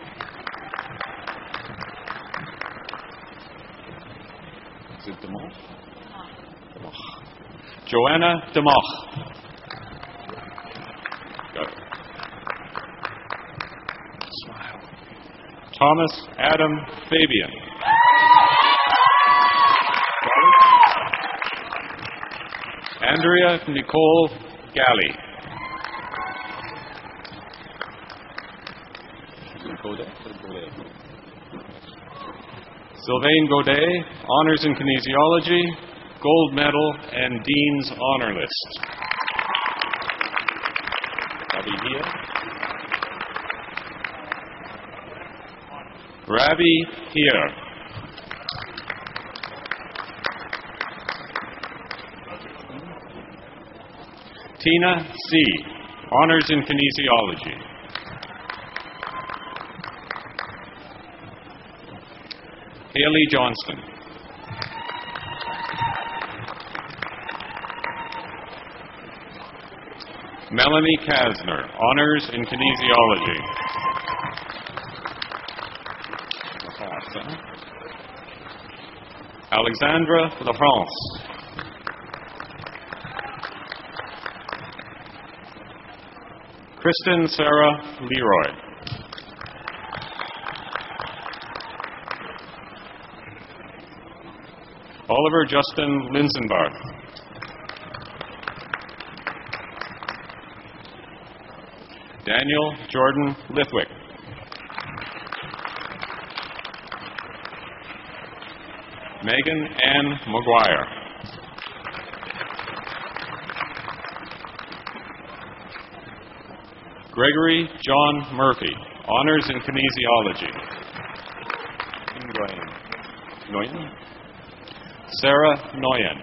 Is it Democh? Democh. Joanna Democh. Got it. Smile. Thomas Adam Fabian. Andrea Nicole Galley. Sylvain Godet, Honors in Kinesiology, Gold Medal, and Dean's Honor List. Abby Ravi Here. Tina C., Honors in Kinesiology. Haley Johnston. Melanie Kasner, Honors in Kinesiology. Alexandra LaFrance. Kristen Sarah Leroy. Oliver Justin Linsenbarth. Daniel Jordan Lithwick. Megan Ann McGuire. Gregory John Murphy, Honors in Kinesiology. Nguyen. Sarah Noyen.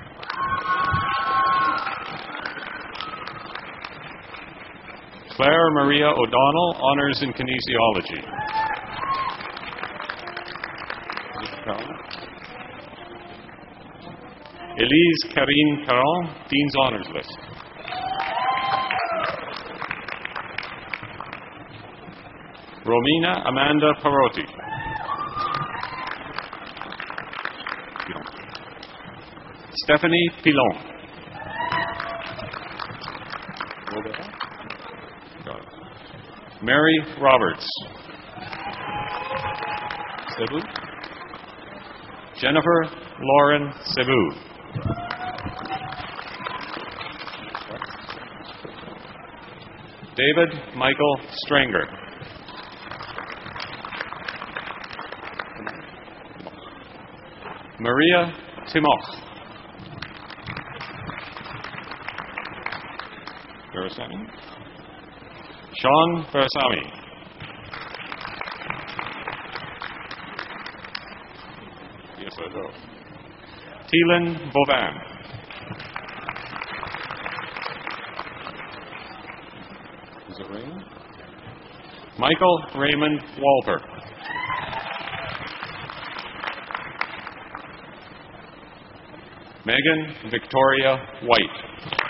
Claire Maria O'Donnell, Honors in Kinesiology. Elise Karine Caron, Dean's Honors List. Romina Amanda Parotti. Stephanie Pilon. Mary Roberts. Cebu. Jennifer Lauren Cebu. David Michael Stranger. Maria Timoch. Verasami. Sean Verasami. Yes, I know. Thielen Bovan. Is it Raymond? Michael Raymond Walper. Megan Victoria White.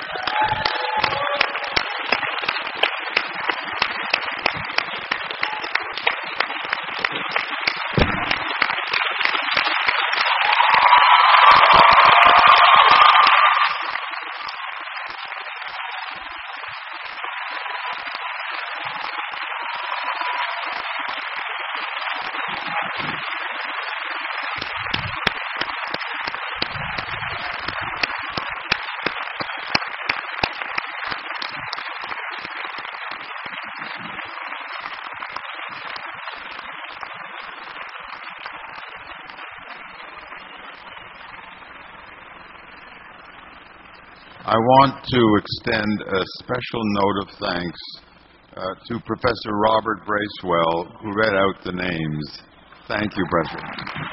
I want to extend a special note of thanks uh, to Professor Robert Bracewell, who read out the names. Thank you, President.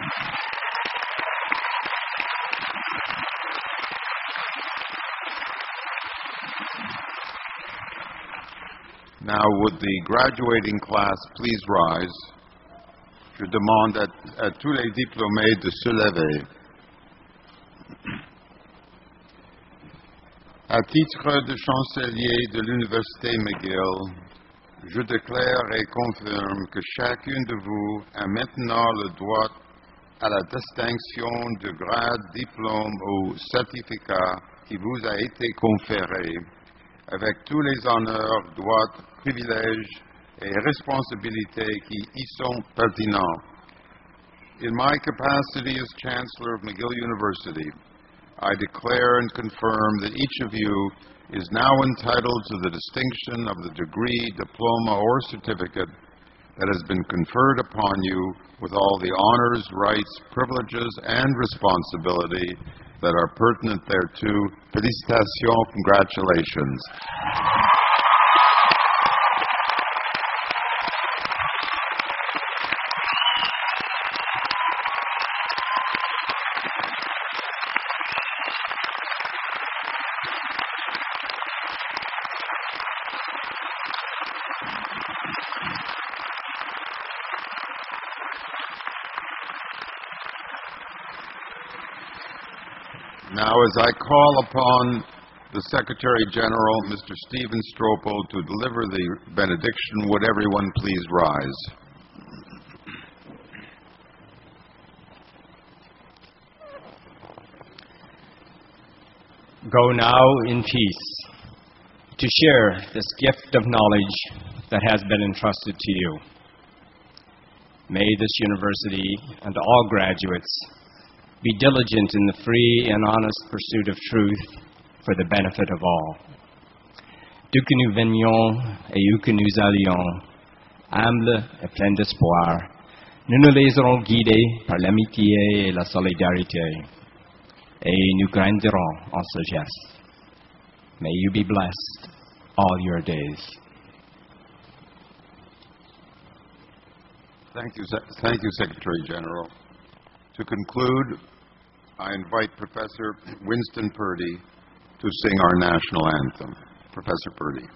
Now, would the graduating class please rise? Je demande à, à tous les diplômés de se lever. À titre de chancelier de l'Université McGill, je déclare et confirme que chacun de vous a maintenant le droit à la distinction de grade, diplôme ou certificat qui vous a été conféré, avec tous les honneurs, droits, privilèges et responsabilités qui y sont pertinents. In my capacity as Chancellor of McGill University, I declare and confirm that each of you is now entitled to the distinction of the degree, diploma, or certificate that has been conferred upon you with all the honors, rights, privileges, and responsibility that are pertinent thereto. Félicitations, congratulations. Now, as I call upon the Secretary General, Mister Stephen Stropel, to deliver the benediction, would everyone please rise?
Go now in peace to share this gift of knowledge that has been entrusted to you. May this university and all graduates be diligent in the free and honest pursuit of truth for the benefit of all. D'où que nous venions et où que nous allions, humbles et pleins d'espoir, nous nous laisserons guider par l'amitié et la solidarité, et nous grandirons en sagesse. May you be blessed all your days.
Thank you, thank you, Secretary General. To conclude, I invite Professor Winston Purdy to sing our national anthem. Professor Purdy.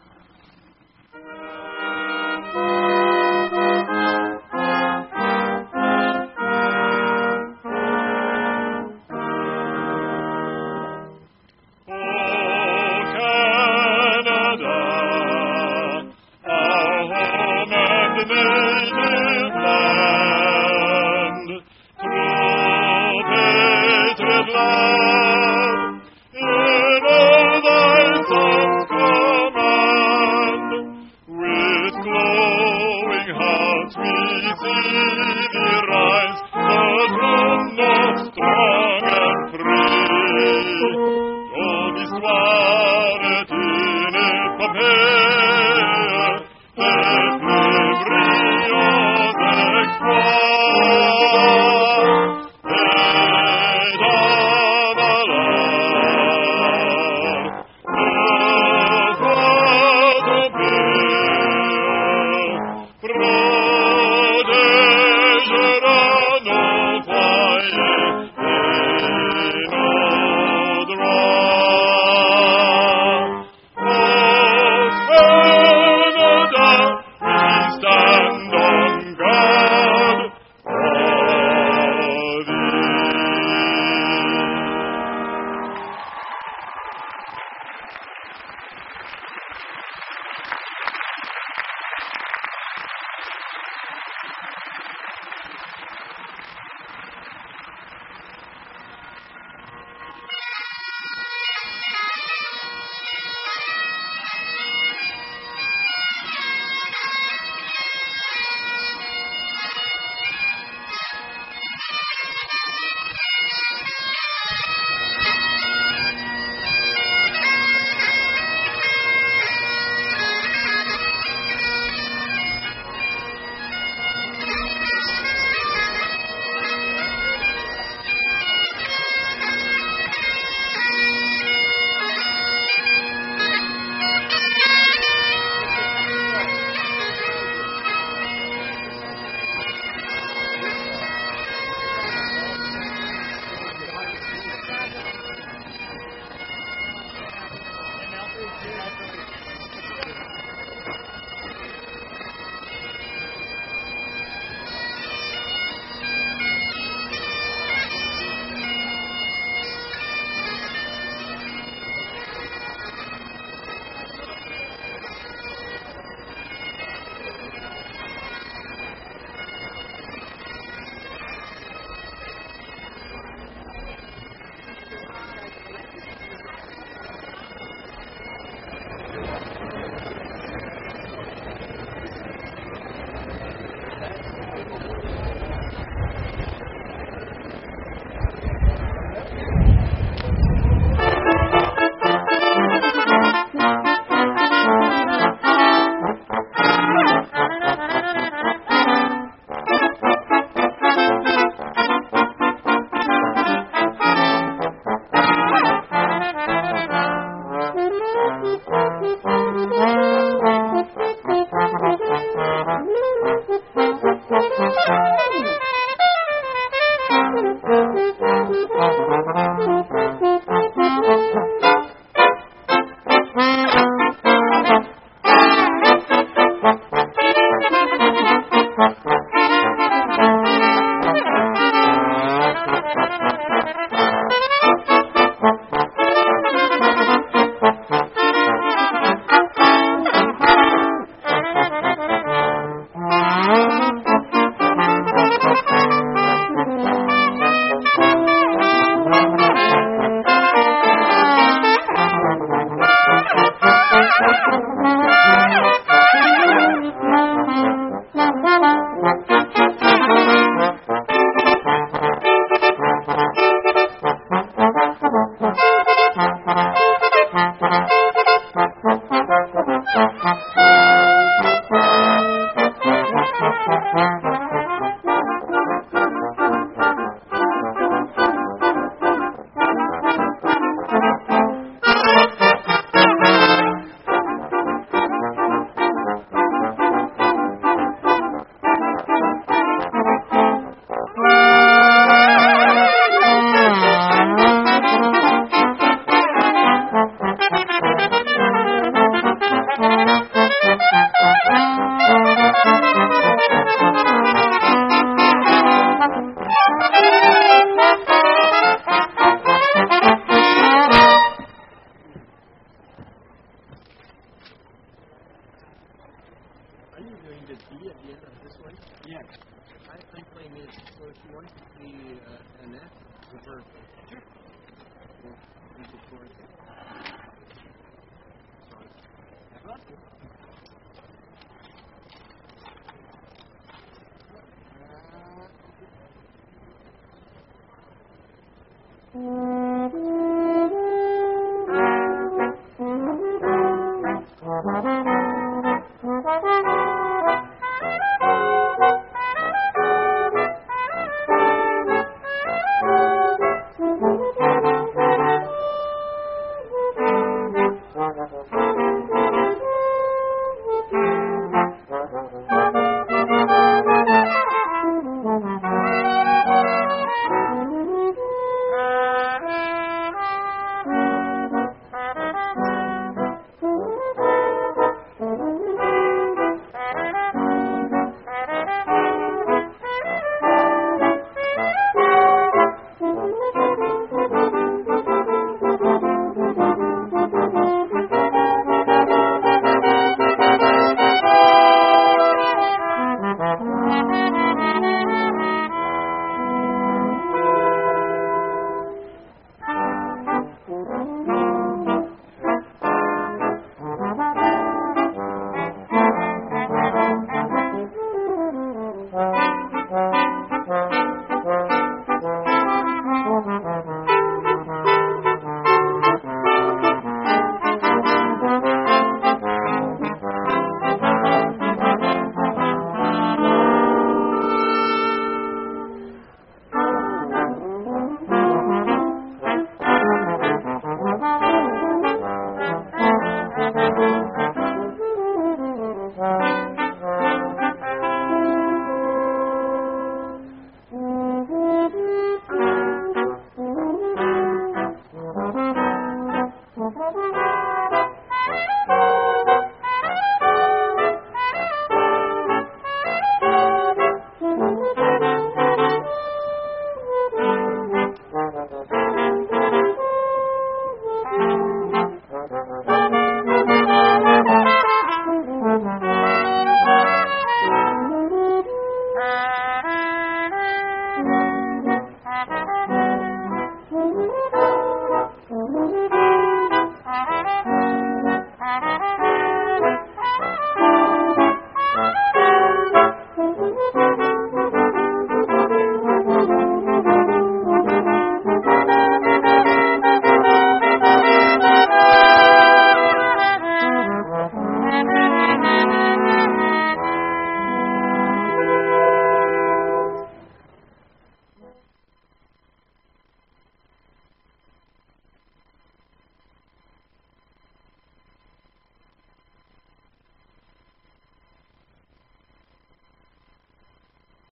Oh, Canada, our home and native land. True patriot lad, in all thy songs command, with glowing hearts we see thee rise, the throne of strong and free. Donis varet in Pompeia, et membrios exquar, et avalar, nos vato pia, protegera non faie, et nodra. O Canada,
the D at the end of this one?
Yes.
I, I'm playing it, so if you want to play uh, an F with her. Sure. Well, music chords. Sorry. I'd love to.
Uh,